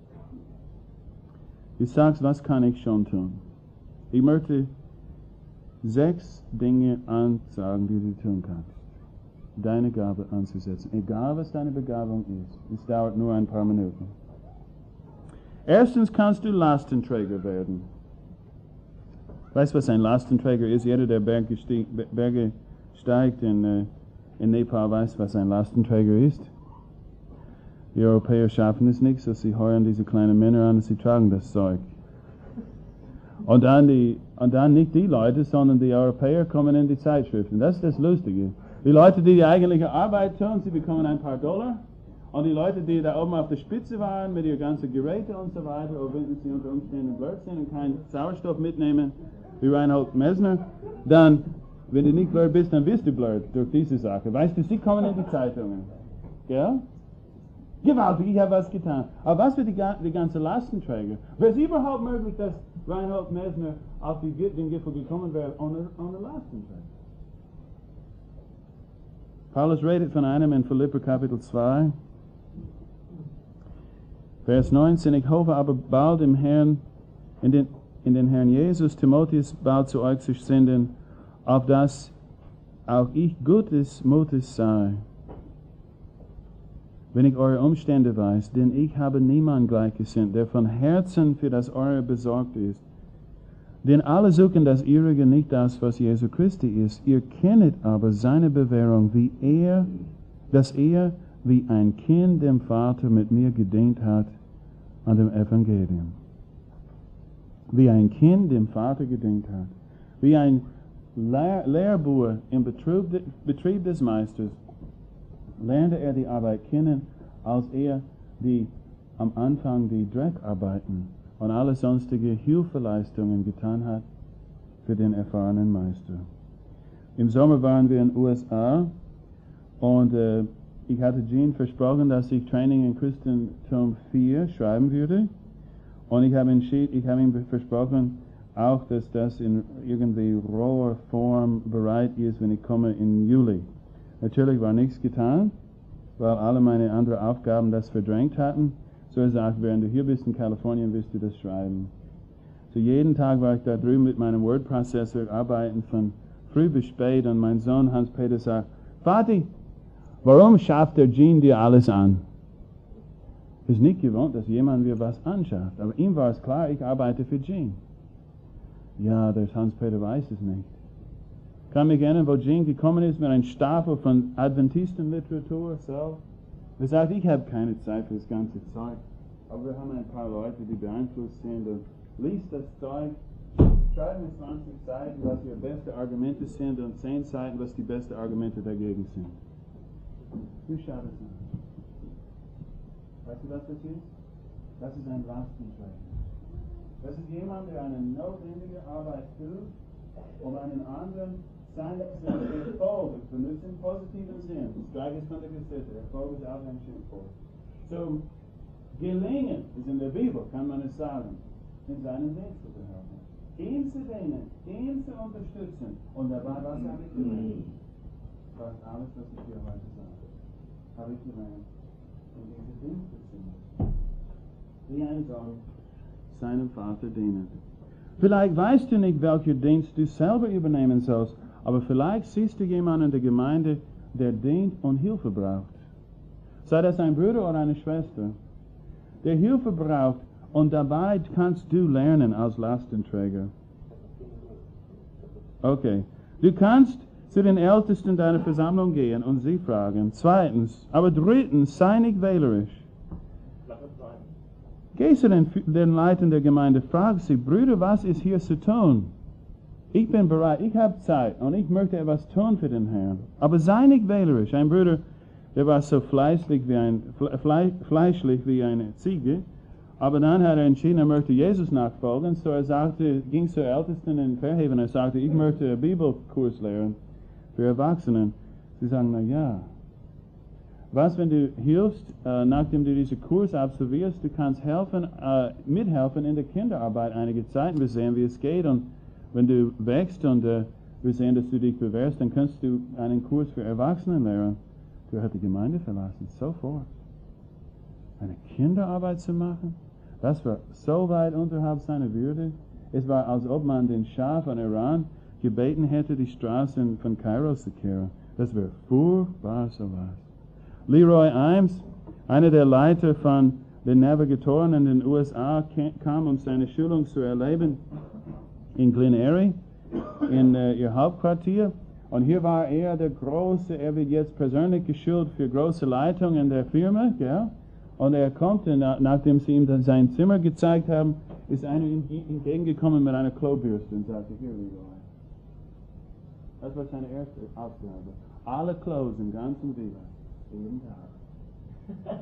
du sagst, was kann ich schon tun? Ich möchte sechs Dinge ansagen, die du tun kannst. Deine Gabe anzusetzen. Egal, was deine Begabung ist. Es dauert nur ein paar Minuten. Erstens kannst du Lastenträger werden. Weißt du, was ein Lastenträger ist? Jeder, der Berge, stieg, Berge steigt in, uh, in Nepal, weiß, was ein Lastenträger ist. Die Europäer schaffen es nicht, so sie heuern diese kleinen Männer an und sie tragen das Zeug. Und dann, die, und dann nicht die Leute, sondern die Europäer kommen in die Zeitschriften. Das ist das Lustige. Die Leute, die die eigentliche Arbeit tun, sie bekommen ein paar Dollar. Und die Leute, die da oben auf der Spitze waren, mit ihren ganzen Geräten und so weiter, oder wenn sie unter Umständen blöd sind und keinen Sauerstoff mitnehmen, wie Reinhold Messner, dann, wenn du nicht blöd bist, dann bist du blöd durch diese Sache. Weißt du, sie kommen in die Zeitungen. Gell? Gewaltig, ich habe was getan. Aber was für die, die ganzen Lastenträger? Wäre es überhaupt möglich, dass Reinhold Messner auf die, den Gipfel gekommen wäre ohne, ohne Lastenträger? Paulus redet von einem in Philipper Kapitel zwei. Vers neunzehn, ich hoffe aber bald im Herrn, in den, in den Herrn Jesus Timotheus bald zu euch zu senden, auf dass auch ich gutes Mutes sei, wenn ich eure Umstände weiß, denn ich habe niemand gleichgesinnt, der von Herzen für das Eure besorgt ist. Denn alle suchen das Ihrige, nicht das, was Jesu Christi ist. Ihr kennet aber seine Bewährung, wie er, dass er wie ein Kind dem Vater mit mir gedient hat an dem Evangelium. wie ein Kind dem Vater gedient hat, wie ein Lehr Lehrbuhr im Betrieb, de Betrieb des Meisters, lernte er die Arbeit kennen, als er die am Anfang die Dreckarbeiten und alle sonstige Hilfeleistungen getan hat für den erfahrenen Meister. Im Sommer waren wir in den U S A und äh, ich hatte Jean versprochen, dass ich Training in Christentum vier schreiben würde. Und ich habe ich hab ihm versprochen, auch, dass das in irgendwie roher Form bereit ist, wenn ich komme im Juli. Natürlich war nichts getan, weil alle meine anderen Aufgaben das verdrängt hatten. So er sagt, während du hier bist in Kalifornien, wirst du das schreiben. So jeden Tag war ich da drüben mit meinem Word-Prozessor arbeiten von früh bis spät und mein Sohn Hans-Peter sagt, Vati, warum schafft der Jean dir alles an? Es ist nicht gewohnt, dass jemand mir was anschafft, aber ihm war es klar, ich arbeite für Jean. Ja, der Hans-Peter weiß es nicht. Ich kann mich erinnern, wo Jean gekommen ist mit einem Stapel von Adventistenliteratur, so. Er sagt, ich habe keine Zeit für das ganze Zeug, aber wir haben ein paar Leute, die beeinflusst sind und liest das Zeug, schreiben mir zwanzig Seiten, was ihre besten Argumente sind und zehn Seiten, was die besten Argumente dagegen sind. Wie schaut es aus? Weißt du, was das ist? Das ist ein Lastenträger. Das ist jemand, der eine notwendige Arbeit tut, um einen anderen seine Erfolge zu benutzen im positiven Sinn. Das Gleiche ist von der Gesetze. Erfolg ist auch ein Schimpfwort. So, gelingen ist in der Bibel, kann man es sagen, in seinem Weg zu behelfen. Ihn zu dienen, ihn zu unterstützen. Und dabei, was habe ich gelernt? Fast alles, was ich hier heute sage, habe ich gelernt, in diese Dienste zu machen. Wie ein Sohn seinem Vater dienen. Vielleicht weißt du nicht, welchen Dienst du selber übernehmen sollst, aber vielleicht siehst du jemanden in der Gemeinde, der dient und Hilfe braucht. Sei das ein Bruder oder eine Schwester, der Hilfe braucht, und dabei kannst du lernen als Lastenträger. Okay, du kannst zu den Ältesten deiner Versammlung gehen und sie fragen. Zweitens, aber drittens, sei nicht wählerisch. Geh zu den, den Leitern der Gemeinde, frag sie, Brüder, was ist hier zu tun? Ich bin bereit, ich habe Zeit und ich möchte etwas tun für den Herrn. Aber sei nicht wählerisch. Ein Bruder, der war so fleißig wie ein, fle, fleischlich wie eine Ziege, aber dann hat er entschieden, er möchte Jesus nachfolgen, so er sagte, ging zur Ältesten in Fairhaven, er sagte, ich möchte einen Bibelkurs lehren für Erwachsene. Sie sagen, na ja. Was, wenn du hilfst, äh, nachdem du diesen Kurs absolvierst, du kannst helfen, äh, mithelfen in der Kinderarbeit einige Zeit. Wir sehen, wie es geht. Und wenn du wächst und äh, wir sehen, dass du dich bewährst, dann kannst du einen Kurs für Erwachsene lehren. Du hast die Gemeinde verlassen, sofort. Eine Kinderarbeit zu machen, das war so weit unterhalb seiner Würde. Es war, als ob man den Schah von Iran gebeten hätte, die Straßen von Kairo zu kehren. Das wäre furchtbar sowas. Leroy Imes, einer der Leiter von den Navigatoren in den U S A, kam, um seine Schulung zu erleben in Glen Eyrie, in uh, ihr Hauptquartier. Und hier war er der große, er wird jetzt persönlich geschult für große Leitung in der Firma, gell? Und er kommt, und nachdem sie ihm dann sein Zimmer gezeigt haben, ist einer ihm entgegengekommen mit einer Klobürste und sagte, hier, Leroy. Das war seine erste Aufgabe. Alle Klos im ganzen Villa. Jeden Tag.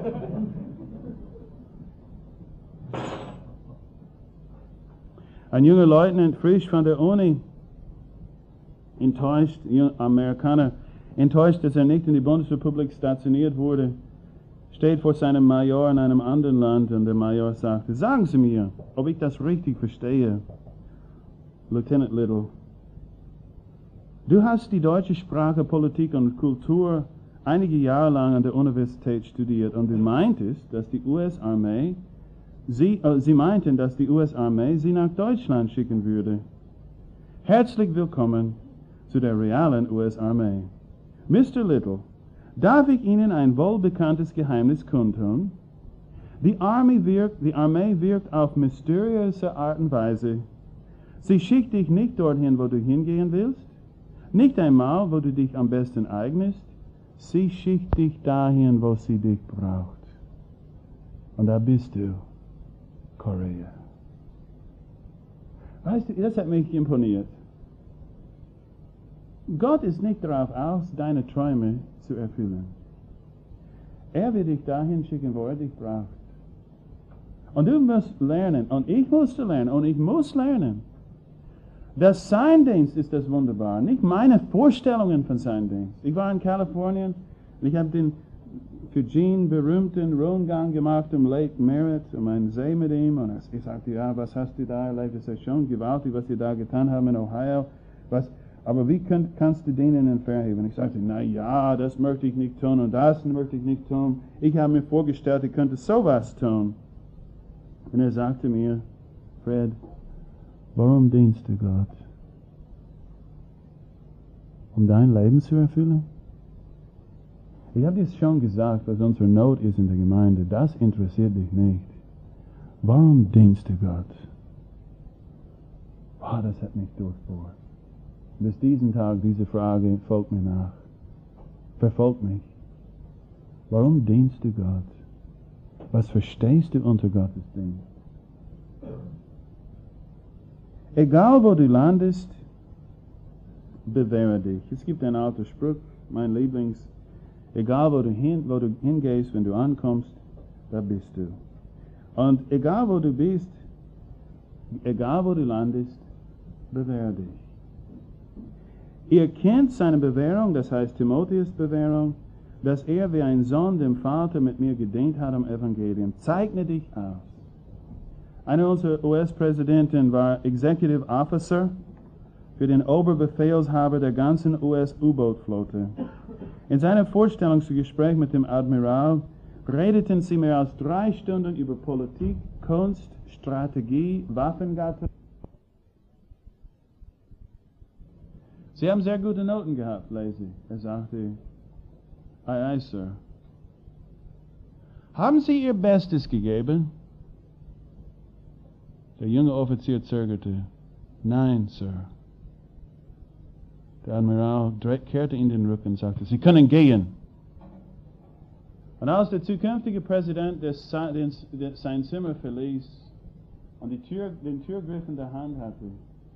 Ein junger Leutnant, frisch von der Uni, enttäuscht, Amerikaner, enttäuscht, dass er nicht in die Bundesrepublik stationiert wurde, steht vor seinem Major in einem anderen Land und der Major sagte, sagen Sie mir, ob ich das richtig verstehe. Lieutenant Little, du hast die deutsche Sprache, Politik und Kultur einige Jahre lang an der Universität studiert und du meintest, dass die U S-Armee, sie, äh, sie meinten, dass die U S-Armee sie nach Deutschland schicken würde. Herzlich willkommen zu der realen U S-Armee. Mister Little, darf ich Ihnen ein wohlbekanntes Geheimnis kundtun? Die Armee wirkt, die Armee wirkt auf mysteriöse Art und Weise. Sie schickt dich nicht dorthin, wo du hingehen willst, nicht einmal, wo du dich am besten eignest. Sie schickt dich dahin, wo sie dich braucht. Und da bist du, Korea. Weißt du, das hat mich imponiert. Gott ist nicht darauf aus, deine Träume zu erfüllen. Er wird dich dahin schicken, wo er dich braucht. Und du musst lernen, und ich musste lernen, und ich muss lernen. Das Seindienst ist das Wunderbare, nicht meine Vorstellungen von Seindienst. Ich war in Kalifornien und ich habe den für Gene berühmten Rundgang gemacht im Lake Merritt, um einen See mit ihm. Und ich sagte, ja, was hast du da erlebt? Es ist schon gewaltig, was sie da getan haben in Ohio. Was, aber wie könnt, kannst du denen verheben? Ich sagte, na ja, das möchte ich nicht tun und das möchte ich nicht tun. Ich habe mir vorgestellt, ich könnte sowas tun. Und er sagte mir, Fred, warum dienst du Gott? Um dein Leben zu erfüllen? Ich habe dir schon gesagt, was unsere Not ist in der Gemeinde. Das interessiert dich nicht. Warum dienst du Gott? Oh, das hat mich durchbohrt. Bis diesen Tag, diese Frage folgt mir nach. Verfolgt mich. Warum dienst du Gott? Was verstehst du unter Gottes Dienst? Egal wo du landest, bewähre dich. Es gibt einen alten Spruch, mein Lieblings. Egal wo du, hin, wo du hingehst, wenn du ankommst, da bist du. Und egal wo du bist, egal wo du landest, bewähre dich. Ihr kennt seine Bewährung, das heißt Timotheus' Bewährung, dass er wie ein Sohn dem Vater mit mir gedient hat am Evangelium. Zeichne dich aus. Einer unserer U S-Präsidenten war Executive Officer für den Oberbefehlshaber der ganzen U S-U-Boot-Flotte. In seinem Vorstellungsgespräch mit dem Admiral redeten sie mehr als drei Stunden über Politik, Kunst, Strategie, Waffengattung. Sie haben sehr gute Noten gehabt, lese ich. Er sagte, Aye, aye, Sir. Haben Sie Ihr Bestes gegeben? Der junge Offizier zögerte. Nein, Sir. Der Admiral kehrte in den Rücken und sagte, Sie können gehen. Und als der zukünftige Präsident des, des, des, sein Zimmer verließ und die Tür, den Türgriff in der Hand hatte,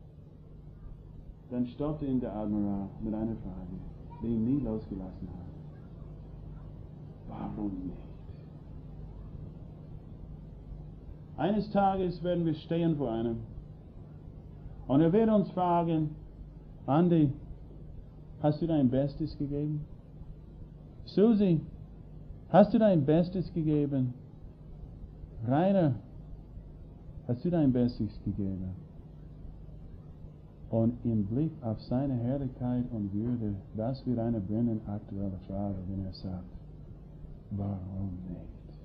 dann stoppte ihn der Admiral mit einer Frage, die ihn nie losgelassen hat. Warum nicht? Eines Tages werden wir stehen vor einem und er wird uns fragen, Andy, hast du dein Bestes gegeben? Susi, hast du dein Bestes gegeben? Rainer, hast du dein Bestes gegeben? Und im Blick auf seine Herrlichkeit und Würde, das wird eine brennende aktuelle Frage, wenn er sagt, warum nicht?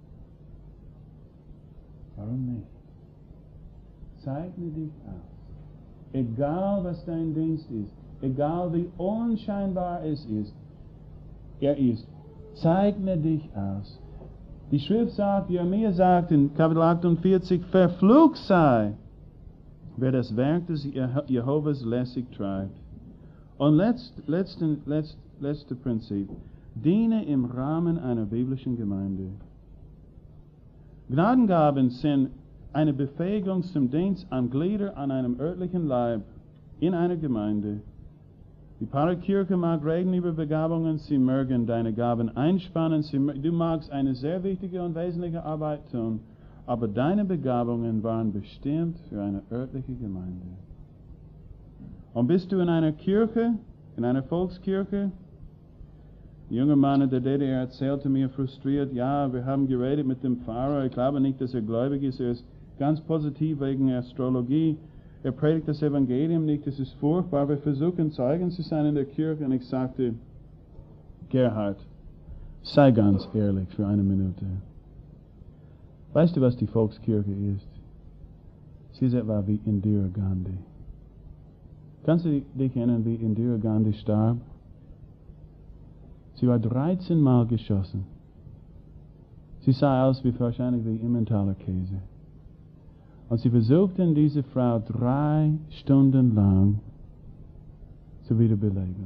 Warum nicht? Zeichne dich aus. Egal was dein Dienst ist, egal wie unscheinbar es ist, er ist. Zeichne dich aus. Die Schrift sagt, Jeremia sagt in Kapitel achtundvierzig, verflucht sei, wer das Werk des Jehovas lässig treibt. Und letzt, letzten, letzt, letzte Prinzip, diene im Rahmen einer biblischen Gemeinde. Gnadengaben sind eine Befähigung zum Dienst an Glieder an einem örtlichen Leib in einer Gemeinde. Die Pfarrkirche mag reden über Begabungen, sie mögen deine Gaben einspannen, sie, du magst eine sehr wichtige und wesentliche Arbeit tun, aber deine Begabungen waren bestimmt für eine örtliche Gemeinde. Und bist du in einer Kirche, in einer Volkskirche? Ein junger Mann in der D D R erzählte mir frustriert, ja, wir haben geredet mit dem Pfarrer, ich glaube nicht, dass er gläubig ist, er ist ganz positiv wegen Astrologie, er predigt das Evangelium nicht, das ist furchtbar, wir versuchen Zeugen zu sein in der Kirche. Und ich sagte, Gerhard, sei ganz ehrlich für eine Minute. Weißt du, was die Volkskirche ist? Sie ist etwa wie Indira Gandhi. Kannst du dich erinnern, wie Indira Gandhi starb? Sie war dreizehn Mal geschossen. Sie sah aus wie wahrscheinlich wie Emmentaler Käse. Und sie versuchten, diese Frau drei Stunden lang zu wiederbeleben.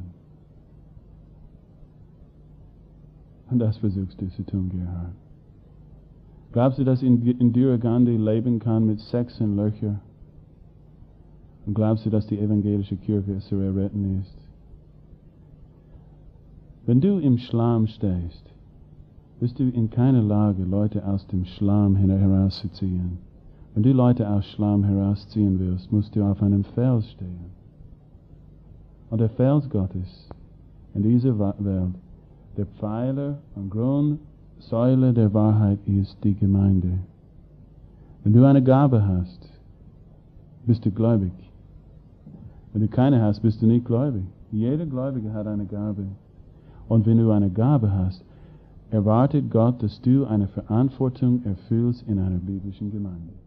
Und das versuchst du zu tun, Gerhard. Glaubst du, dass Indira Gandhi leben kann mit Sex und Löcher? Und glaubst du, dass die evangelische Kirche es zu erretten ist? Wenn du im Schlamm stehst, bist du in keiner Lage, Leute aus dem Schlamm herauszuziehen. Wenn du Leute aus Schlamm herausziehen willst, musst du auf einem Fels stehen. Und der Fels Gottes in dieser Welt, der Pfeiler und Grundsäule der Wahrheit ist die Gemeinde. Wenn du eine Gabe hast, bist du gläubig. Wenn du keine hast, bist du nicht gläubig. Jeder Gläubige hat eine Gabe. Und wenn du eine Gabe hast, erwartet Gott, dass du eine Verantwortung erfüllst in einer biblischen Gemeinde.